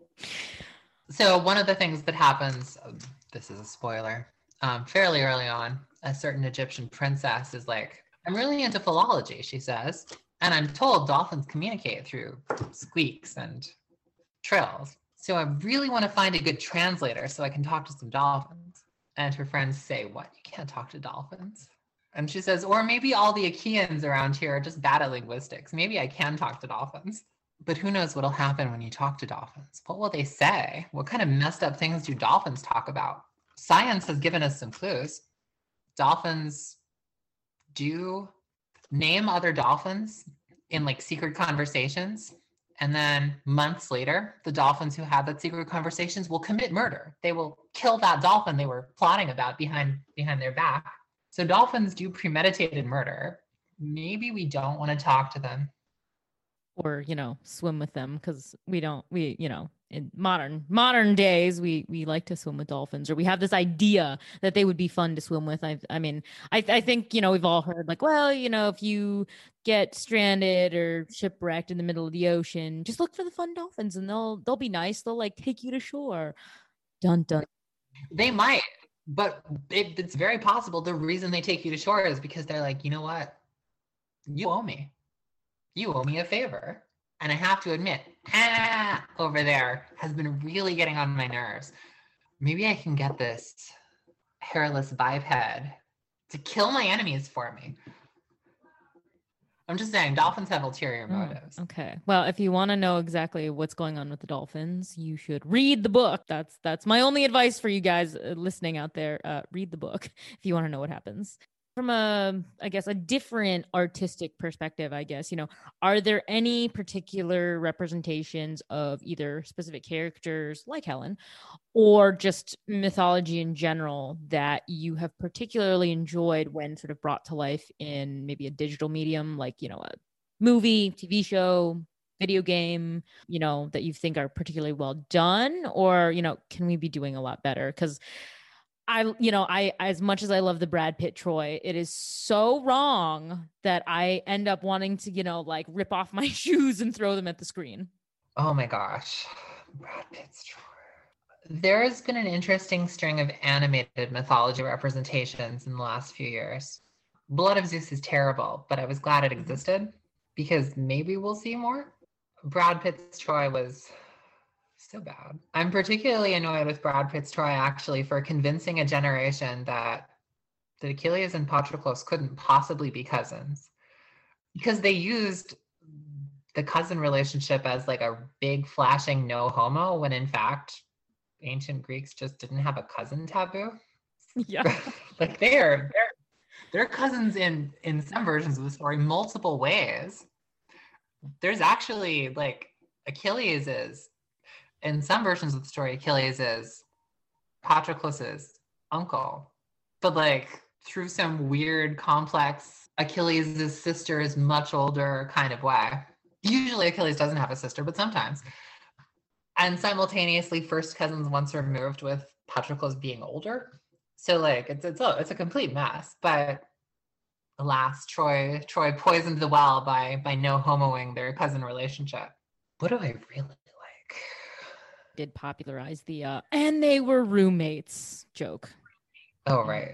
So one of the things that happens, this is a spoiler, fairly early on, a certain Egyptian princess is like, I'm really into philology, she says. And I'm told dolphins communicate through squeaks and trills. So I really want to find a good translator so I can talk to some dolphins. And her friends say, what? You can't talk to dolphins? And she says, or maybe all the Achaeans around here are just bad at linguistics. Maybe I can talk to dolphins. But who knows what'll happen when you talk to dolphins? What will they say? What kind of messed up things do dolphins talk about? Science has given us some clues. Dolphins do name other dolphins in like secret conversations. And then months later, the dolphins who had that secret conversations will commit murder. They will kill that dolphin they were plotting about behind their back. So dolphins do premeditated murder. Maybe we don't want to talk to them.
Or, swim with them because in modern days, we like to swim with dolphins, or we have this idea that they would be fun to swim with. I think, we've all heard like, well, if you get stranded or shipwrecked in the middle of the ocean, just look for the fun dolphins and they'll be nice. They'll like take you to shore. Dun, dun.
They might, but it's very possible the reason they take you to shore is because they're like, you know what? You owe me. You owe me a favor. And I have to admit, over there has been really getting on my nerves. Maybe I can get this hairless biped to kill my enemies for me. I'm just saying, dolphins have ulterior motives.
Okay. Well, if you want to know exactly what's going on with the dolphins, you should read the book. That's my only advice for you guys listening out there. Read the book if you want to know what happens. From a different artistic perspective, are there any particular representations of either specific characters like Helen or just mythology in general that you have particularly enjoyed when sort of brought to life in maybe a digital medium, like, a movie, TV show, video game, that you think are particularly well done? Or, can we be doing a lot better? Because I as much as I love the Brad Pitt Troy, it is so wrong that I end up wanting to, rip off my shoes and throw them at the screen.
Oh my gosh. Brad Pitt's Troy. There has been an interesting string of animated mythology representations in the last few years. Blood of Zeus is terrible, but I was glad it existed because maybe we'll see more. Brad Pitt's Troy was so bad. I'm particularly annoyed with Brad Pitt's Troy actually for convincing a generation that Achilles and Patroclus couldn't possibly be cousins because they used the cousin relationship as like a big flashing no homo when in fact ancient Greeks just didn't have a cousin taboo.
Yeah.
Like they're cousins in some versions of the story multiple ways. there's actually like Achilles is, in some versions of the story, Achilles is Patroclus's uncle. But like through some weird, complex Achilles' sister is much older kind of way. Usually Achilles doesn't have a sister, but sometimes. And simultaneously first cousins once removed with Patroclus being older. So like it's a complete mess. But alas, Troy poisoned the well by no homoing their cousin relationship. What do I really like?
Did popularize the and they were roommates joke.
Oh, right.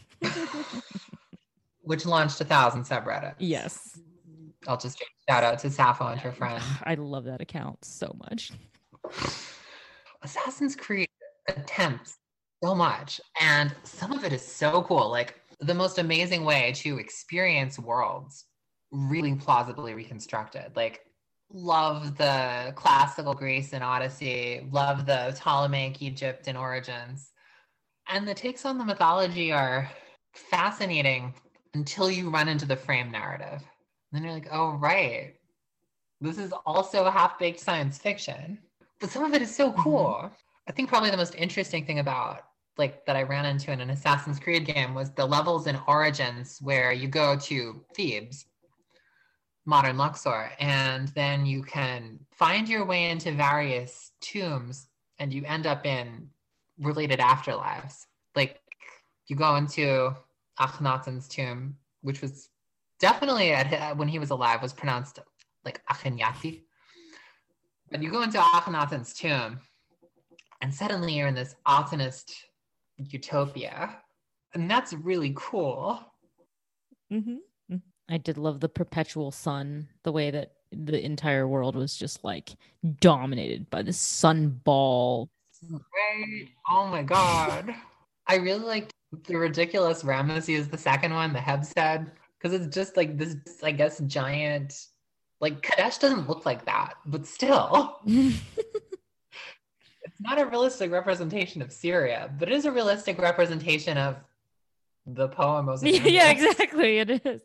Which launched 1,000 subreddits.
Yes.
I'll just shout out to Sappho and her friend.
I love that account so much.
Assassin's Creed attempts so much, and some of it is so cool. Like the most amazing way to experience worlds really plausibly reconstructed. Like love the classical Greece and Odyssey, love the Ptolemaic Egypt and Origins. And the takes on the mythology are fascinating until you run into the frame narrative. And then you're like, oh, right. This is also half-baked science fiction. But some of it is so cool. I think probably the most interesting thing about like that I ran into in an Assassin's Creed game was the levels in Origins where you go to Thebes, modern Luxor, and then you can find your way into various tombs and you end up in related afterlives. Like you go into Akhenaten's tomb, which was definitely when he was alive was pronounced like Akhenyati. But you go into Akhenaten's tomb and suddenly you're in this Atenist utopia. And that's really cool.
Mm-hmm. I did love the perpetual sun, the way that the entire world was just like dominated by the sun ball.
Right. Oh my God. I really liked the ridiculous Ramesses, the second one, the Hebsed, because it's just like this, I guess, giant, like Kadesh doesn't look like that, but still. It's not a realistic representation of Syria, but it is a realistic representation of the poem Ozymandias.
Yeah, exactly. It is.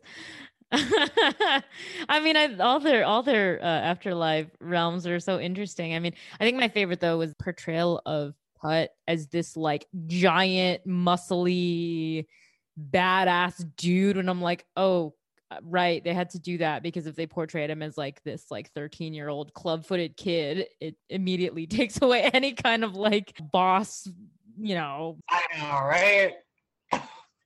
I mean, all their afterlife realms are so interesting. I mean, I think my favorite though was portrayal of Put as this like giant, muscly, badass dude. And I'm like, oh, right, they had to do that because if they portrayed him as like this like 13-year-old club-footed kid, it immediately takes away any kind of like boss, you know.
I know, right?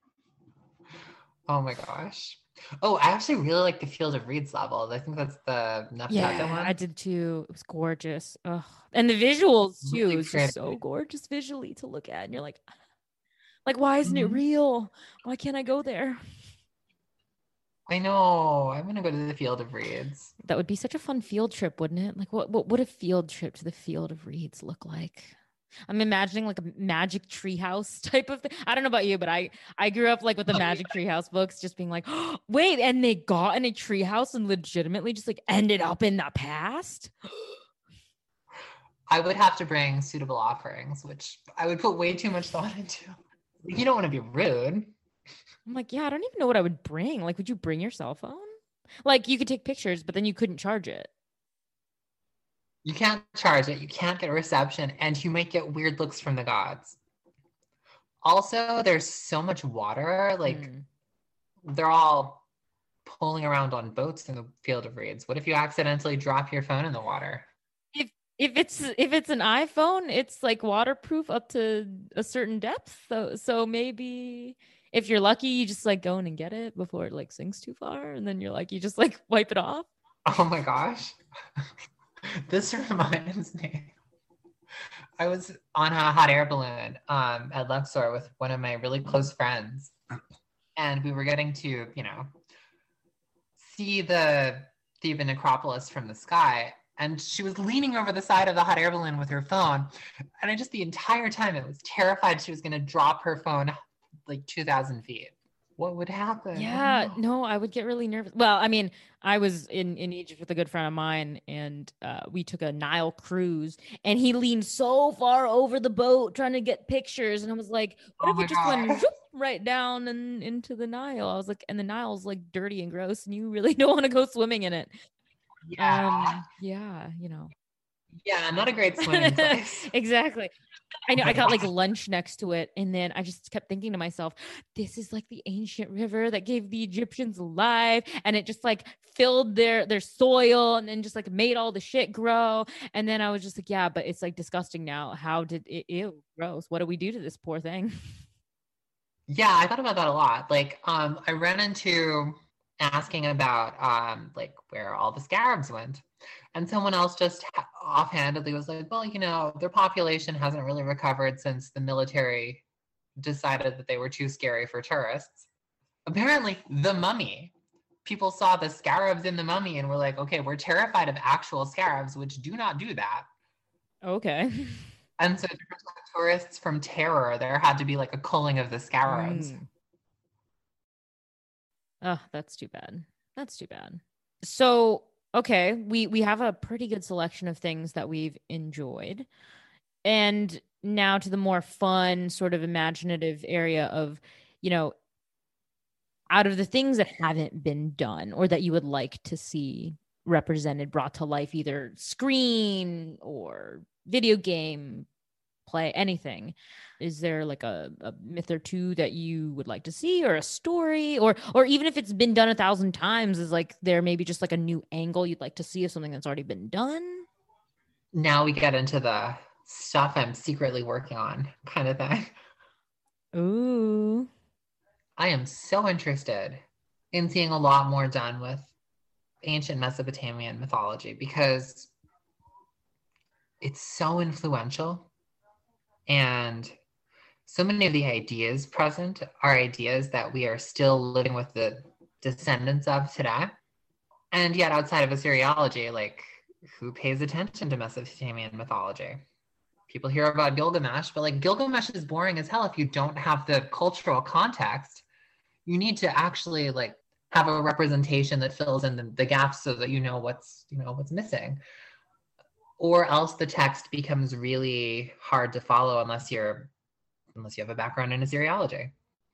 Oh my gosh. Oh, I actually really like the Field of Reeds level. I think that's the Neftalta one.
I did too. It was gorgeous. Ugh. And the visuals too.
Really
It was just so gorgeous visually to look at. And you're like, why isn't it real? Why can't I go there?
I know. I'm gonna go to the Field of Reeds.
That would be such a fun field trip, wouldn't it? Like what would a field trip to the Field of Reeds look like? I'm imagining like a magic treehouse type of thing. I don't know about you, but I grew up like with the magic treehouse books, just being like, oh, wait, and they got in a treehouse and legitimately just like ended up in the past.
I would have to bring suitable offerings, which I would put way too much thought into. You don't want to be rude.
I'm like, yeah, I don't even know what I would bring. Like, would you bring your cell phone? Like, you could take pictures, but then you couldn't charge it.
You can't charge it. You can't get a reception, and you might get weird looks from the gods. Also, there's so much water. Like, they're all pulling around on boats in the Field of Reeds. What if you accidentally drop your phone in the water?
If it's an iPhone, it's like waterproof up to a certain depth. So maybe if you're lucky, you just like go in and get it before it like sinks too far, and then you just like wipe it off.
Oh my gosh. This reminds me. I was on a hot air balloon at Luxor with one of my really close friends, and we were getting to, see the Theban Acropolis from the sky. And she was leaning over the side of the hot air balloon with her phone. And I just, the entire time, I was terrified she was going to drop her phone like 2,000 feet. What would happen?
Yeah, no, I would get really nervous. Well, I mean, I was in Egypt with a good friend of mine, and we took a Nile cruise, and he leaned so far over the boat trying to get pictures. And I was like, what if it just went whoop, right down and into the Nile? I was like, and the Nile's like dirty and gross, and you really don't want to go swimming in it.
Yeah.
Yeah,
Yeah, not a great swimming place.
Exactly. I know I got like lunch next to it. And then I just kept thinking to myself, this is like the ancient river that gave the Egyptians life. And it just like filled their soil and then just like made all the shit grow. And then I was just like, yeah, but it's like disgusting now. How did it, ew, gross. What do we do to this poor thing?
Yeah, I thought about that a lot. Like, I ran into asking about like where all the scarabs went. And someone else just offhandedly was like, well, their population hasn't really recovered since the military decided that they were too scary for tourists. Apparently, the mummy. People saw the scarabs in the mummy and were like, okay, we're terrified of actual scarabs, which do not do that.
Okay.
And so to protect tourists from terror, there had to be like a culling of the scarabs.
Oh, that's too bad. That's too bad. So, okay, we have a pretty good selection of things that we've enjoyed. And now to the more fun, sort of imaginative area of, out of the things that haven't been done or that you would like to see represented, brought to life, either screen or video game, play, anything. Is there like a myth or two that you would like to see, or a story, or even if it's been done 1,000 times, is like there maybe just like a new angle you'd like to see of something that's already been done?
Now we get into the stuff I'm secretly working on kind of thing.
Ooh.
I am so interested in seeing a lot more done with ancient Mesopotamian mythology because it's so influential. And so many of the ideas present are ideas that we are still living with the descendants of today. And yet outside of Assyriology, like, who pays attention to Mesopotamian mythology? People hear about Gilgamesh, but like Gilgamesh is boring as hell if you don't have the cultural context. You need to actually like have a representation that fills in the gaps so that what's missing. Or else the text becomes really hard to follow unless you have a background in Assyriology.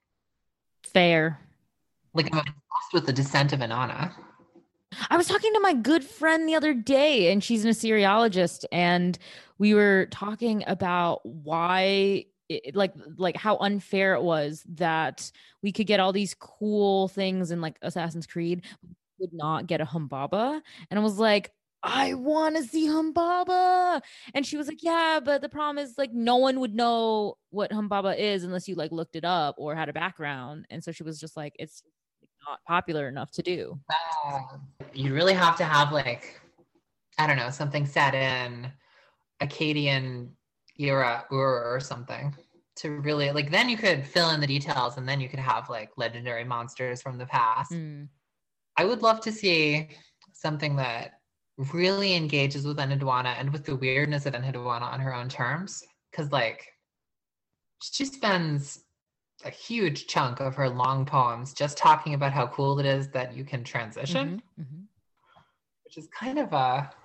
Fair.
Like, I'm obsessed with the Descent of Inanna.
I was talking to my good friend the other day, and she's an Assyriologist, and we were talking about why like how unfair it was that we could get all these cool things in like Assassin's Creed, would not get a Humbaba. And I was like, I want to see Humbaba. And she was like, yeah, but the problem is like no one would know what Humbaba is unless you like looked it up or had a background. And so she was just like, it's not popular enough to do.
You really have to have like, I don't know, something set in Akkadian era or something to really like, then you could fill in the details and then you could have like legendary monsters from the past. I would love to see something that really engages with Enheduanna and with the weirdness of Enheduanna on her own terms. Because like, she spends a huge chunk of her long poems just talking about how cool it is that you can transition, which is kind of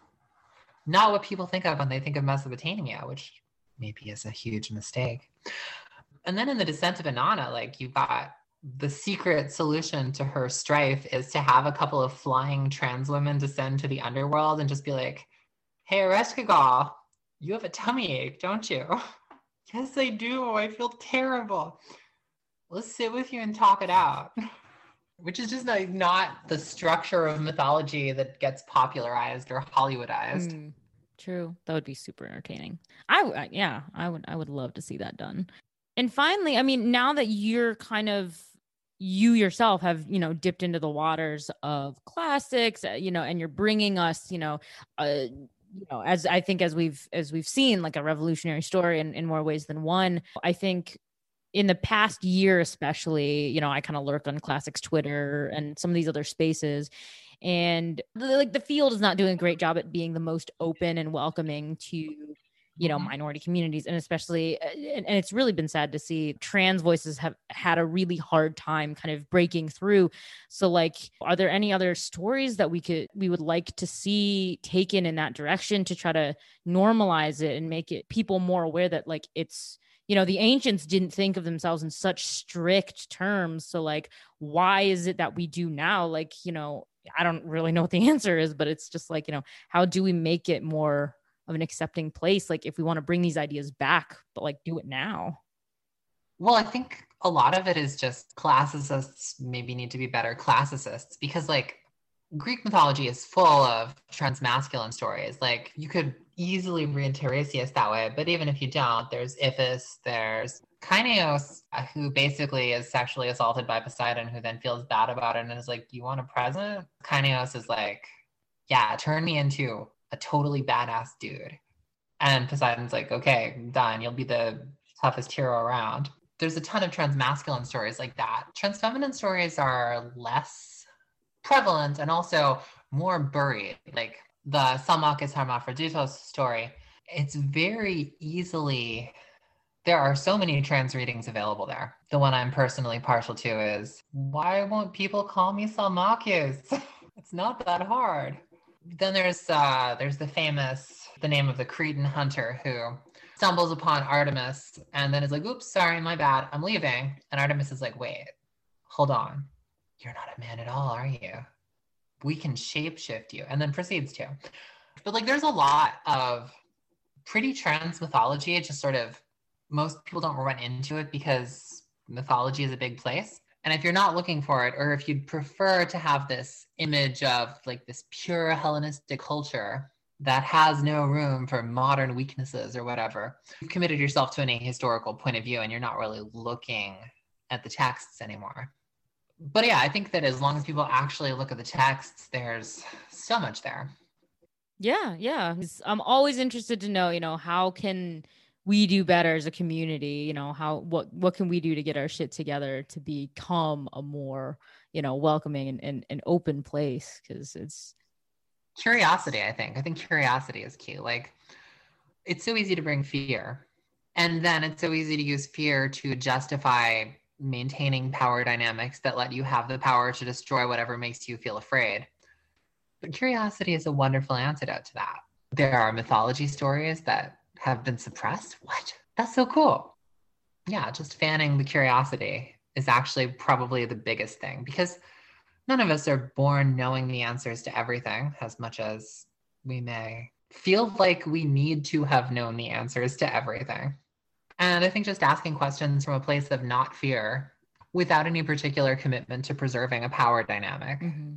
not what people think of when they think of Mesopotamia, which maybe is a huge mistake. And then in the Descent of Inanna, like you got the secret solution to her strife is to have a couple of flying trans women descend to the underworld and just be like, hey, Ereshkigal, you have a tummy ache, don't you? Yes, I do. I feel terrible. Let's sit with you and talk it out. Which is just like not the structure of mythology that gets popularized or Hollywoodized.
True. That would be super entertaining. I would love to see that done. And finally, I mean, now that you're kind of, you yourself have, dipped into the waters of classics, and you're bringing us, as I think, as we've seen, like a revolutionary story in more ways than one. I think in the past year, especially, I kind of lurk on Classics Twitter and some of these other spaces. And the field is not doing a great job at being the most open and welcoming to, minority communities. And especially, and it's really been sad to see trans voices have had a really hard time kind of breaking through. So like, are there any other stories that we would like to see taken in that direction to try to normalize it and make it people more aware that like it's, the ancients didn't think of themselves in such strict terms. So like, why is it that we do now? Like, I don't really know what the answer is, but it's just like, how do we make it more of an accepting place? Like if we want to bring these ideas back, but like do it now.
Well, I think a lot of it is just classicists maybe need to be better classicists, because like Greek mythology is full of transmasculine stories. Like you could easily read Tiresias that way, but even if you don't, there's Iphis, there's Kaineos, who basically is sexually assaulted by Poseidon, who then feels bad about it and is like, you want a present? Kaineos is like, yeah, turn me into a totally badass dude. And Poseidon's like, okay, done. You'll be the toughest hero around. There's a ton of transmasculine stories like that. Transfeminine stories are less prevalent and also more buried. Like the Salmakis Hermaphroditos story, it's very easily, there are so many trans readings available there. The one I'm personally partial to is, why won't people call me Salmakis? It's not that hard. Then there's the famous, the name of the Cretan hunter who stumbles upon Artemis and then is like, oops, sorry, my bad, I'm leaving. And Artemis is like, wait, hold on. You're not a man at all, are you? We can shapeshift you. And then proceeds to. But like, there's a lot of pretty trans mythology. It just sort of, most people don't run into it because mythology is a big place. And if you're not looking for it, or if you'd prefer to have this image of like this pure Hellenistic culture that has no room for modern weaknesses or whatever, you've committed yourself to an ahistorical point of view and you're not really looking at the texts anymore. But yeah, I think that as long as people actually look at the texts, there's so much there.
Yeah. I'm always interested to know, how can we do better as a community? What can we do to get our shit together to become a more, welcoming and open place? Because it's
curiosity, I think curiosity is key. Like, it's so easy to bring fear, and then it's so easy to use fear to justify maintaining power dynamics that let you have the power to destroy whatever makes you feel afraid. But curiosity is a wonderful antidote to that. There are mythology stories that have been suppressed. What? That's so cool. Yeah, just fanning the curiosity is actually probably the biggest thing, because none of us are born knowing the answers to everything, as much as we may feel like we need to have known the answers to everything. And I think just asking questions from a place of not fear, without any particular commitment to preserving a power dynamic.
Mm-hmm.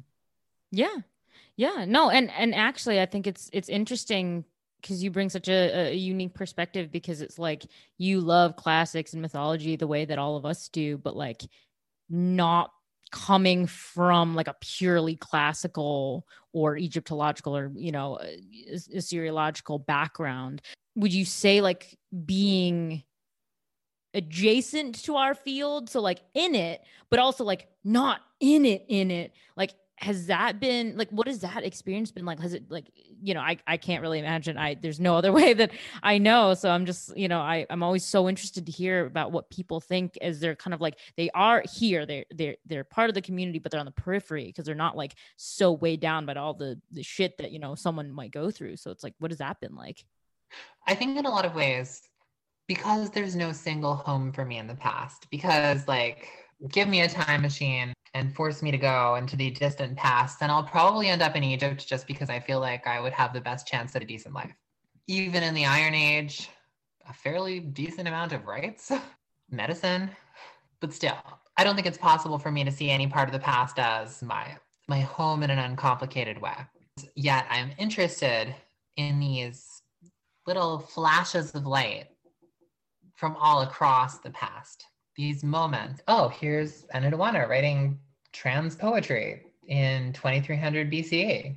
Yeah. No, and actually, I think it's interesting because you bring such a unique perspective, because it's like you love classics and mythology the way that all of us do, but like not coming from like a purely classical or Egyptological or, Assyriological background. Would you say like being adjacent to our field, so like in it, but also like not in it, like, has that been like, what has that experience been like? Has it like, I can't really imagine. There's no other way that I know. So I'm just, I'm always so interested to hear about what people think, as they're kind of like, they are here, they're part of the community, but they're on the periphery because they're not like so weighed down by all the shit that, someone might go through. So it's like, what has that been like?
I think in a lot of ways, because there's no single home for me in the past, because like, give me a time machine and force me to go into the distant past, and I'll probably end up in Egypt, just because I feel like I would have the best chance at a decent life. Even in the Iron Age, a fairly decent amount of rights, medicine, but still, I don't think it's possible for me to see any part of the past as my home in an uncomplicated way. Yet I'm interested in these little flashes of light from all across the past. These moments. Oh, here's Enidawana writing trans poetry in 2300 BCE.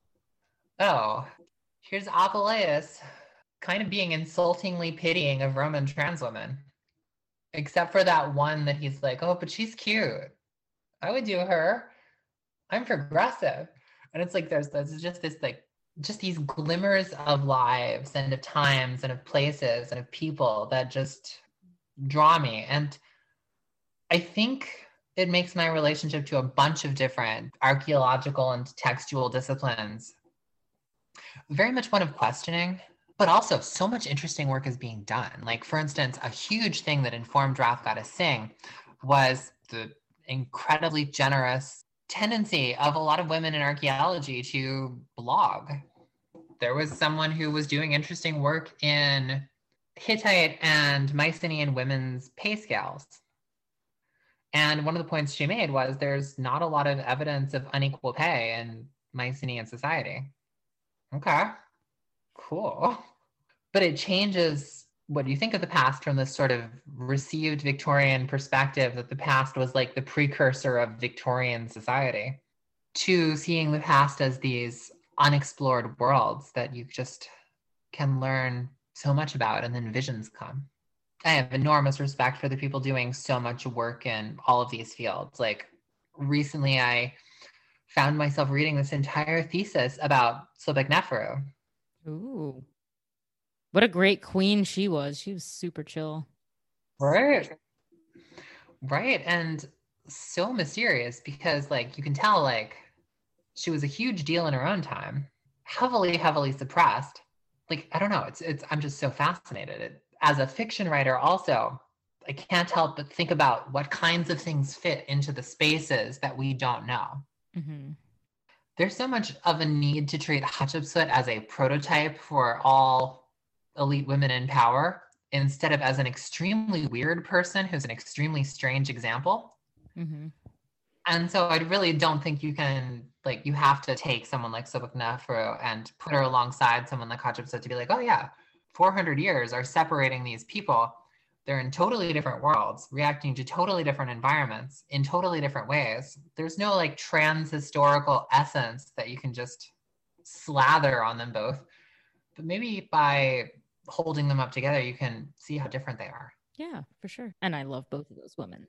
Oh, here's Apuleius kind of being insultingly pitying of Roman trans women. Except for that one that he's like, oh, but she's cute. I would do her. I'm progressive. And it's like, there's just this like, just these glimmers of lives and of times and of places and of people that just draw me. And I think it makes my relationship to a bunch of different archaeological and textual disciplines very much one of questioning, but also so much interesting work is being done. Like, for instance, a huge thing that informed Wrath Goddess Sing was the incredibly generous tendency of a lot of women in archaeology to blog. There was someone who was doing interesting work in Hittite and Mycenaean women's pay scales. And one of the points she made was there's not a lot of evidence of unequal pay in Mycenaean society. Okay, cool. But it changes what you think of the past from this sort of received Victorian perspective that the past was like the precursor of Victorian society, to seeing the past as these unexplored worlds that you just can learn so much about, and then visions come. I have enormous respect for the people doing so much work in all of these fields. Like recently I found myself reading this entire thesis about Sobekneferu.
Ooh. What a great queen she was. She was super chill.
Right. Right. And so mysterious, because like you can tell like she was a huge deal in her own time, heavily suppressed. Like, I don't know. I'm just so fascinated. As a fiction writer also, I can't help but think about what kinds of things fit into the spaces that we don't know.
Mm-hmm.
There's so much of a need to treat Hatshepsut as a prototype for all elite women in power, instead of as an extremely weird person who's an extremely strange example.
Mm-hmm.
And so I really don't think you can, like, you have to take someone like Sobekneferu and put her alongside someone like Hatshepsut to be like, oh yeah, 400 years are separating these people. They're in totally different worlds, reacting to totally different environments in totally different ways. There's no like trans-historical essence that you can just slather on them both. But maybe by holding them up together, you can see how different they are.
Yeah, for sure. And I love both of those women.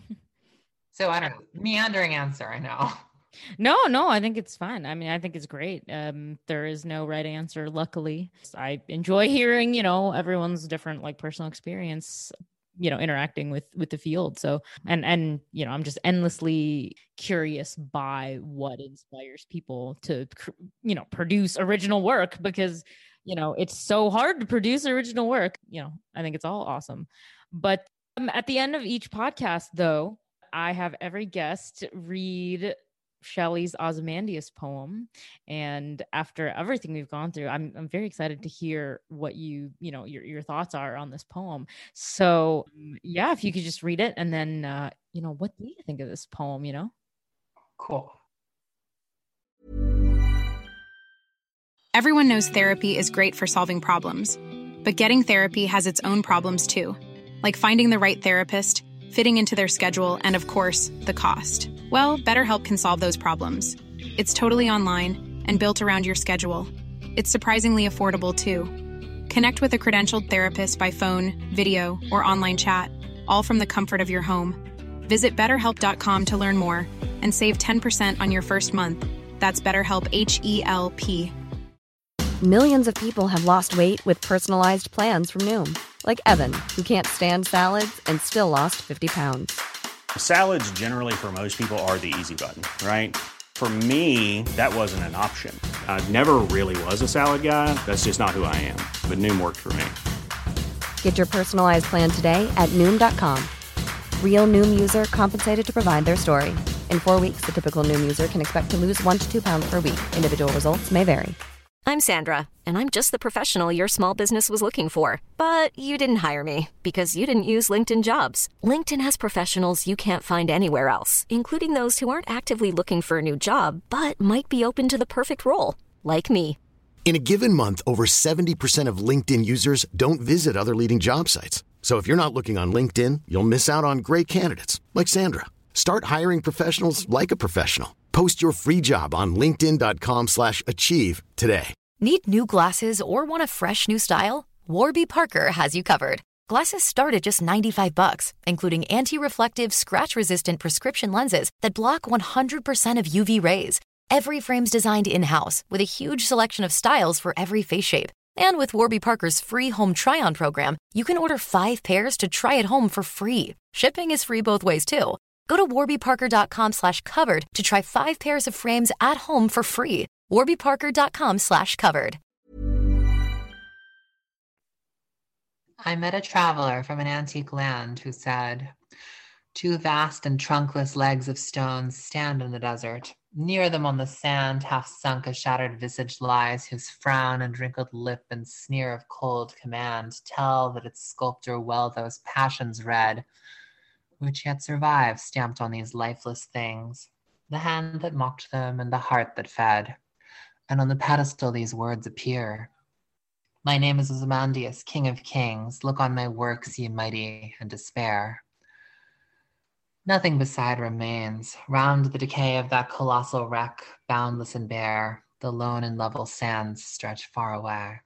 So I don't know, meandering answer, I know.
No, I think it's fun. I mean, I think it's great. There is no right answer, luckily. I enjoy hearing, everyone's different like personal experience, interacting with the field. So, and I'm just endlessly curious by what inspires people to, produce original work, because, it's so hard to produce original work. I think it's all awesome. But at the end of each podcast, though, I have every guest read Shelley's Ozymandias poem. And after everything we've gone through, I'm very excited to hear what your thoughts are on this poem. So yeah, if you could just read it, and then, what do you think of this poem,
Cool.
Everyone knows therapy is great for solving problems, but getting therapy has its own problems too, like finding the right therapist, fitting into their schedule, and of course, the cost. Well, BetterHelp can solve those problems. It's totally online and built around your schedule. It's surprisingly affordable too. Connect with a credentialed therapist by phone, video, or online chat, all from the comfort of your home. Visit BetterHelp.com to learn more and save 10% on your first month. That's BetterHelp, H-E-L-P.
Millions of people have lost weight with personalized plans from Noom. Like Evan, who can't stand salads and still lost 50 pounds.
Salads generally for most people are the easy button, right? For me, that wasn't an option. I never really was a salad guy. That's just not who I am. But Noom worked for me.
Get your personalized plan today at Noom.com. Real Noom user compensated to provide their story. In 4 weeks, the typical Noom user can expect to lose 1 to 2 pounds per week. Individual results may vary.
I'm Sandra, and I'm just the professional your small business was looking for. But you didn't hire me because you didn't use LinkedIn Jobs. LinkedIn has professionals you can't find anywhere else, including those who aren't actively looking for a new job, but might be open to the perfect role, like me.
In a given month, over 70% of LinkedIn users don't visit other leading job sites. So if you're not looking on LinkedIn, you'll miss out on great candidates like Sandra. Start hiring professionals like a professional. Post your free job on linkedin.com/achieve today.
Need new glasses or want a fresh new style? Warby Parker has you covered. Glasses start at just $95, including anti-reflective, scratch-resistant prescription lenses that block 100% of UV rays. Every frame's designed in-house with a huge selection of styles for every face shape. And with Warby Parker's free home try-on program, you can order 5 pairs to try at home for free. Shipping is free both ways, too. Go to warbyparker.com/covered to try 5 pairs of frames at home for free. warbyparker.com/covered.
I met a traveler from an antique land who said, Two vast and trunkless legs of stones stand in the desert. Near them on the sand, half sunk, a shattered visage lies, whose frown and wrinkled lip and sneer of cold command tell that its sculptor well those passions read, which yet survive stamped on these lifeless things, the hand that mocked them and the heart that fed. And on the pedestal these words appear. My name is Ozymandias, King of Kings. Look on my works, ye mighty, and despair. Nothing beside remains. Round the decay of that colossal wreck, boundless and bare, the lone and level sands stretch far away.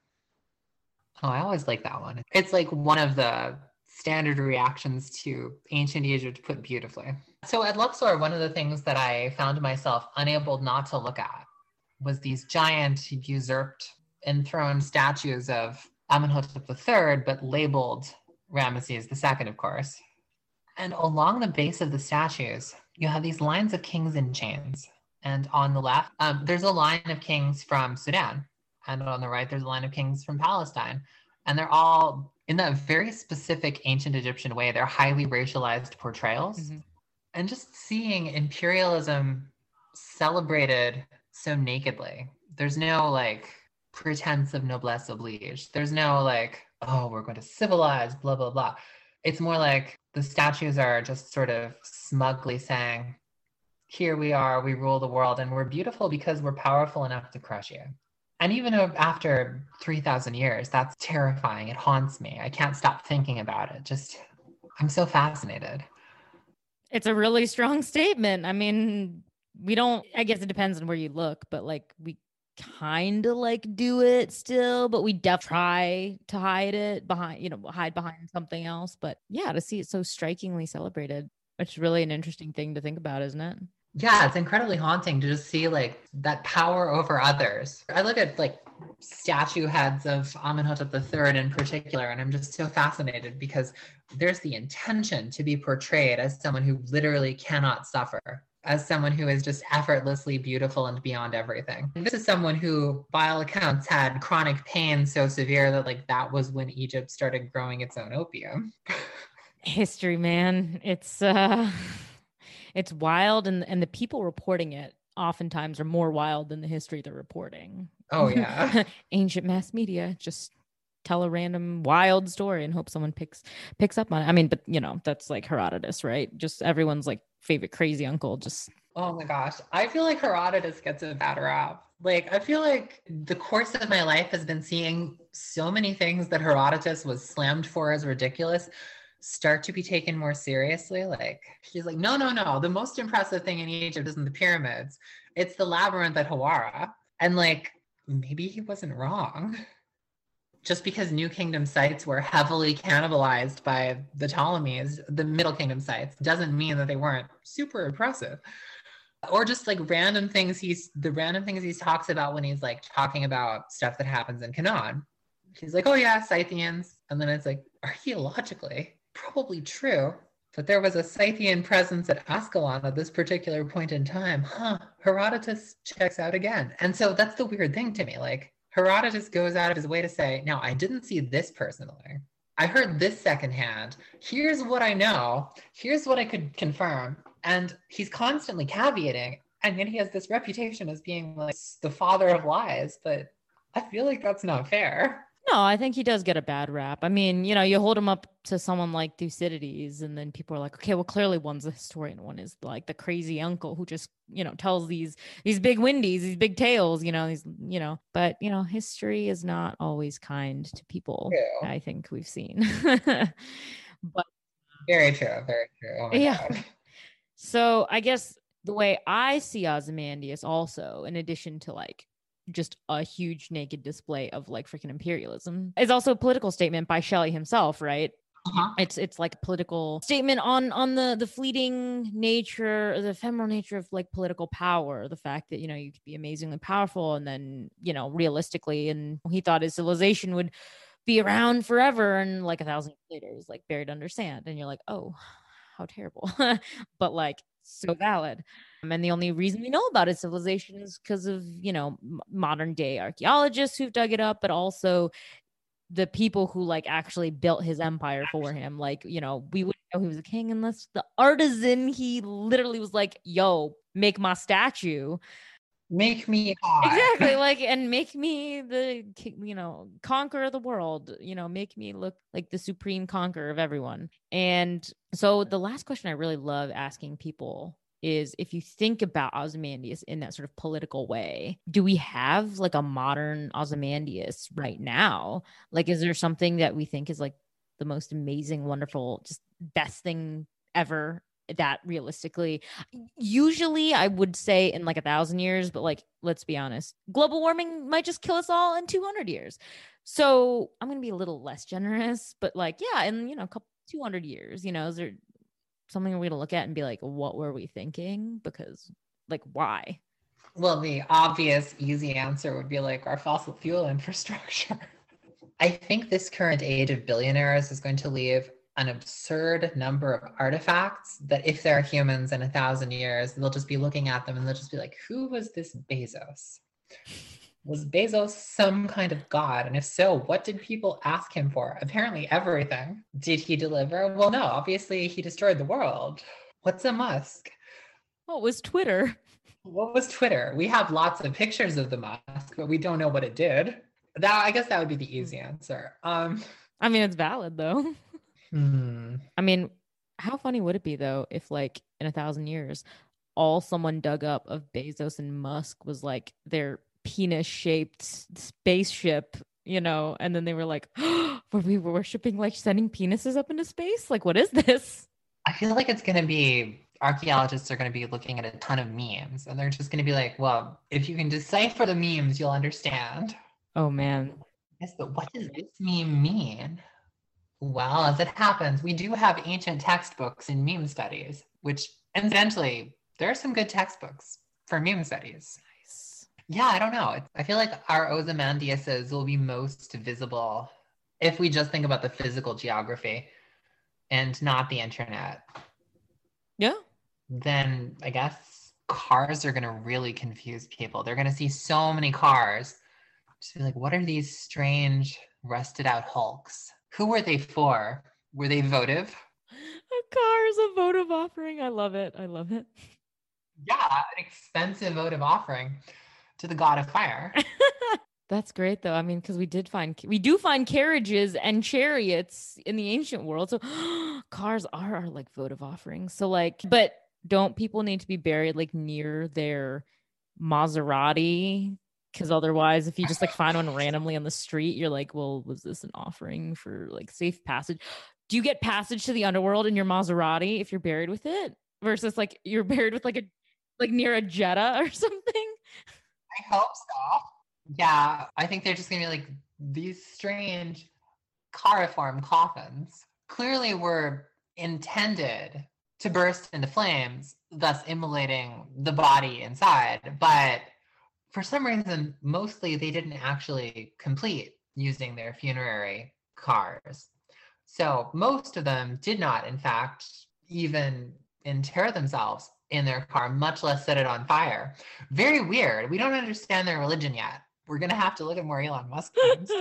Oh, I always like that one. It's like one of the standard reactions to ancient Egypt put beautifully. So at Luxor, one of the things that I found myself unable not to look at was these giant, usurped, enthroned statues of Amenhotep III, but labeled Ramesses II, of course. And along the base of the statues, you have these lines of kings in chains. And on the left, there's a line of kings from Sudan. And on the right, there's a line of kings from Palestine. And they're all, in that very specific ancient Egyptian way, they're highly racialized portrayals. Mm-hmm. And just seeing imperialism celebrated so nakedly. There's no like pretense of noblesse oblige. There's no like, oh, we're going to civilize, blah, blah, blah. It's more like the statues are just sort of smugly saying, here we are, we rule the world, and we're beautiful because we're powerful enough to crush you. And even after 3,000 years, that's terrifying. It haunts me. I can't stop thinking about it. I'm so fascinated.
It's a really strong statement. I mean, I guess it depends on where you look, but like we kind of like do it still, but we try to hide it behind, hide behind something else. But yeah, to see it so strikingly celebrated, it's really an interesting thing to think about, isn't it?
Yeah, it's incredibly haunting to just see like that power over others. I look at like statue heads of Amenhotep III in particular, and I'm just so fascinated because there's the intention to be portrayed as someone who literally cannot suffer, as someone who is just effortlessly beautiful and beyond everything. And this is someone who, by all accounts, had chronic pain so severe that like that was when Egypt started growing its own opium.
History, man. It's wild, and the people reporting it oftentimes are more wild than the history they're reporting.
Oh, yeah.
Ancient mass media just tell a random wild story and hope someone picks up on it. I mean, but that's like Herodotus, right? Just everyone's like favorite crazy uncle. Just
oh my gosh, I feel like Herodotus gets a bad rap. Like, I feel like the course of my life has been seeing so many things that Herodotus was slammed for as ridiculous start to be taken more seriously. Like, he's like, no. The most impressive thing in Egypt isn't the pyramids. It's the labyrinth at Hawara. And like, maybe he wasn't wrong. Just because New Kingdom sites were heavily cannibalized by the Ptolemies, the Middle Kingdom sites, doesn't mean that they weren't super impressive. Or just like random things he talks about when he's like talking about stuff that happens in Canaan. He's like, oh yeah, Scythians. And then it's like, archaeologically, probably true. But there was a Scythian presence at Ascalon at this particular point in time. Herodotus checks out again. And so that's the weird thing to me. Like, Herodotus goes out of his way to say, now, I didn't see this personally. I heard this secondhand. Here's what I know. Here's what I could confirm. And he's constantly caveating. And yet he has this reputation as being like the father of lies. But I feel like that's not fair.
No, I think he does get a bad rap. I mean, you hold him up to someone like Thucydides, and then people are like, okay, well, clearly one's a historian, one is like the crazy uncle who just, tells these big windies, these big tales, but history is not always kind to people. True. I think we've seen. But
very true. Oh my God.
So I guess the way I see Ozymandias also, in addition to like just a huge naked display of like freaking imperialism, is also a political statement by Shelley himself, right? Uh-huh. It's like a political statement on the fleeting nature, the ephemeral nature of like political power, the fact that you could be amazingly powerful and then realistically, and he thought his civilization would be around forever, and like 1,000 years later is like buried under sand, and you're like, oh, how terrible. But like so valid. And the only reason we know about his civilization is because of modern day archaeologists who've dug it up, but also the people who like actually built his empire for him. Like, you know, we wouldn't know he was a king unless the artisan, he literally was like, yo, make my statue.
Make me hot.
Exactly. Like, and make me the, you know, conqueror the world, you know, make me look like the supreme conqueror of everyone. And so the last question I really love asking people is, if you think about Ozymandias in that sort of political way, do we have like a modern Ozymandias right now? Like, is there something that we think is like the most amazing, wonderful, just best thing ever that realistically, usually I would say in like 1,000 years, but like, let's be honest, global warming might just kill us all in 200 years. So I'm going to be a little less generous, but like, yeah, in, you know, a couple 200 years, you know, is there something we're going to look at and be like, what were we thinking? Because like, why?
Well, the obvious easy answer would be like our fossil fuel infrastructure. I think this current age of billionaires is going to leave an absurd number of artifacts that if there are humans in 1,000 years, they'll just be looking at them and they'll just be like, who was this Bezos? Was Bezos some kind of god? And if so, what did people ask him for? Apparently everything. Did he deliver? Well, no, obviously he destroyed the world. What's a Musk?
What was Twitter?
What was Twitter? We have lots of pictures of the Musk, but we don't know what it did. I guess that would be the easy answer.
I mean, it's valid though. I mean, how funny would it be though if like in 1,000 years, all someone dug up of Bezos and Musk was like their penis-shaped spaceship, you know, and then they were like, oh, were we worshiping like sending penises up into space? Like, what is this?
I feel like it's going to be, archaeologists are going to be looking at a ton of memes and they're just going to be like, well, if you can decipher the memes, you'll understand.
Oh man.
Yes, but what does this meme mean? Well, as it happens, we do have ancient textbooks in meme studies, which incidentally, there are some good textbooks for meme studies.
Nice.
Yeah, I don't know. I feel like our Ozymandiases will be most visible if we just think about the physical geography and not the internet.
Yeah.
Then I guess cars are going to really confuse people. They're going to see so many cars. Just be like, what are these strange, rusted out hulks? Who were they for? Were they votive?
A car is a votive offering. I love it. I love it.
Yeah, an expensive votive offering to the god of fire.
That's great though. I mean, because we do find carriages and chariots in the ancient world. So cars are our like votive offerings. So like, but don't people need to be buried like near their Maserati? Because otherwise, if you just like find one randomly on the street, you're like, well, was this an offering for like safe passage? Do you get passage to the underworld in your Maserati if you're buried with it? Versus like you're buried with like near a Jetta or something?
I hope so. Yeah, I think they're just gonna be like these strange cariform coffins. Clearly were intended to burst into flames, thus immolating the body inside, but for some reason, mostly they didn't actually complete using their funerary cars. So most of them did not, in fact, even inter themselves in their car, much less set it on fire. Very weird. We don't understand their religion yet. We're going to have to look at more Elon Musk things.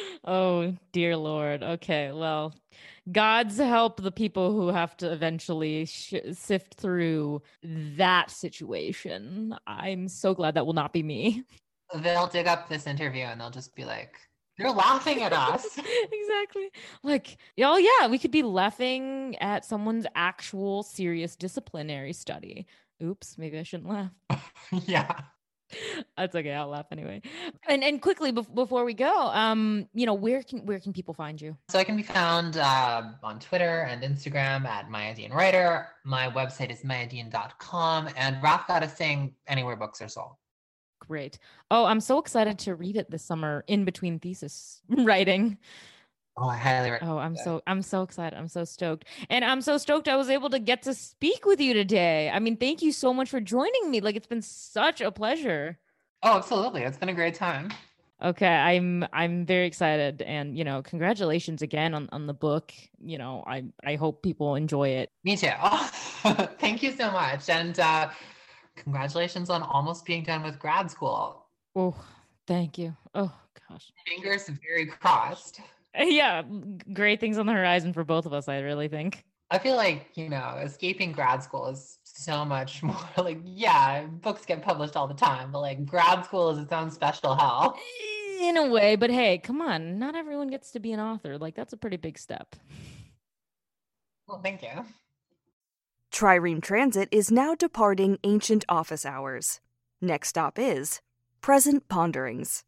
Oh, dear Lord. Okay, well, God's help the people who have to eventually sift through that situation. I'm so glad that will not be me.
They'll dig up this interview and they'll just be like, they're laughing at us.
Exactly. Like, oh yeah, we could be laughing at someone's actual serious disciplinary study. Oops, maybe I shouldn't laugh.
Yeah.
That's okay. I'll laugh anyway. And quickly before we go, you know, where can people find you?
So I can be found on Twitter and Instagram at Maya Dean Writer. My website is mayadean.com, and Raph Gotta Sing anywhere books are sold.
Great. Oh, I'm so excited to read it this summer in between thesis writing.
Oh, I highly recommend.
Oh, I'm so excited. I'm so stoked. And I'm so stoked I was able to get to speak with you today. I mean, thank you so much for joining me. Like, it's been such a pleasure.
Oh, absolutely. It's been a great time.
Okay. I'm very excited. And, you know, congratulations again on the book. You know, I hope people enjoy it.
Me too. Oh, thank you so much. And congratulations on almost being done with grad school.
Oh, thank you. Oh, gosh.
Fingers very crossed.
Yeah, great things on the horizon for both of us, I really think.
I feel like, escaping grad school is so much more like, yeah, books get published all the time, but like grad school is its own special hell.
In a way, but hey, come on. Not everyone gets to be an author. Like, that's a pretty big step.
Well, thank you.
Trireme Transit is now departing ancient office hours. Next stop is Present Ponderings.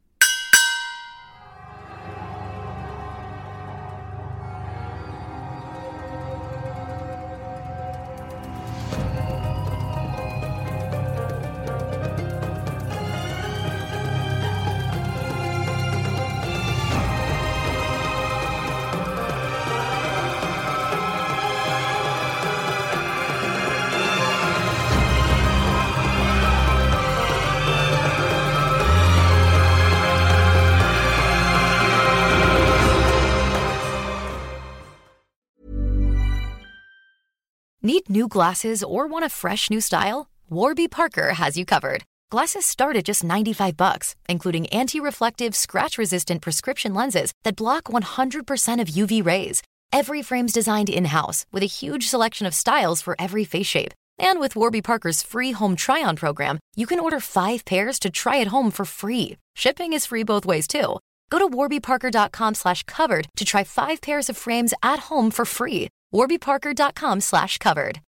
Need new glasses or want a fresh new style? Warby Parker has you covered. Glasses start at just $95, including anti-reflective, scratch-resistant prescription lenses that block 100% of UV rays. Every frame's designed in-house with a huge selection of styles for every face shape. And with Warby Parker's free home try-on program, you can order 5 pairs to try at home for free. Shipping is free both ways, too. Go to warbyparker.com/covered to try 5 pairs of frames at home for free. warbyparker.com/covered.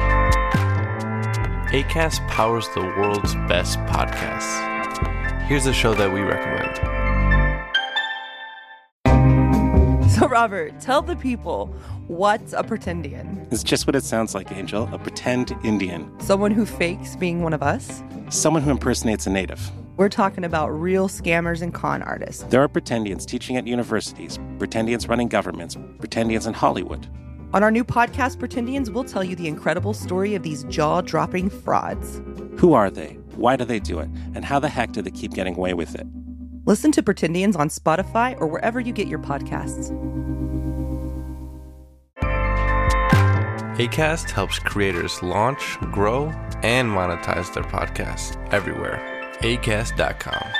Acast powers the world's best podcasts. Here's a show that we recommend.
So, Robert, tell the people, what's a pretendian?
It's just what it sounds like, Angel. A pretend Indian.
Someone who fakes being one of us?
Someone who impersonates a native.
We're talking about real scammers and con artists.
There are pretendians teaching at universities, pretendians running governments, pretendians in Hollywood.
On our new podcast, Pretendians, we'll tell you the incredible story of these jaw-dropping frauds.
Who are they? Why do they do it? And how the heck do they keep getting away with it?
Listen to Pretendians on Spotify or wherever you get your podcasts.
Acast helps creators launch, grow, and monetize their podcasts everywhere. Acast.com.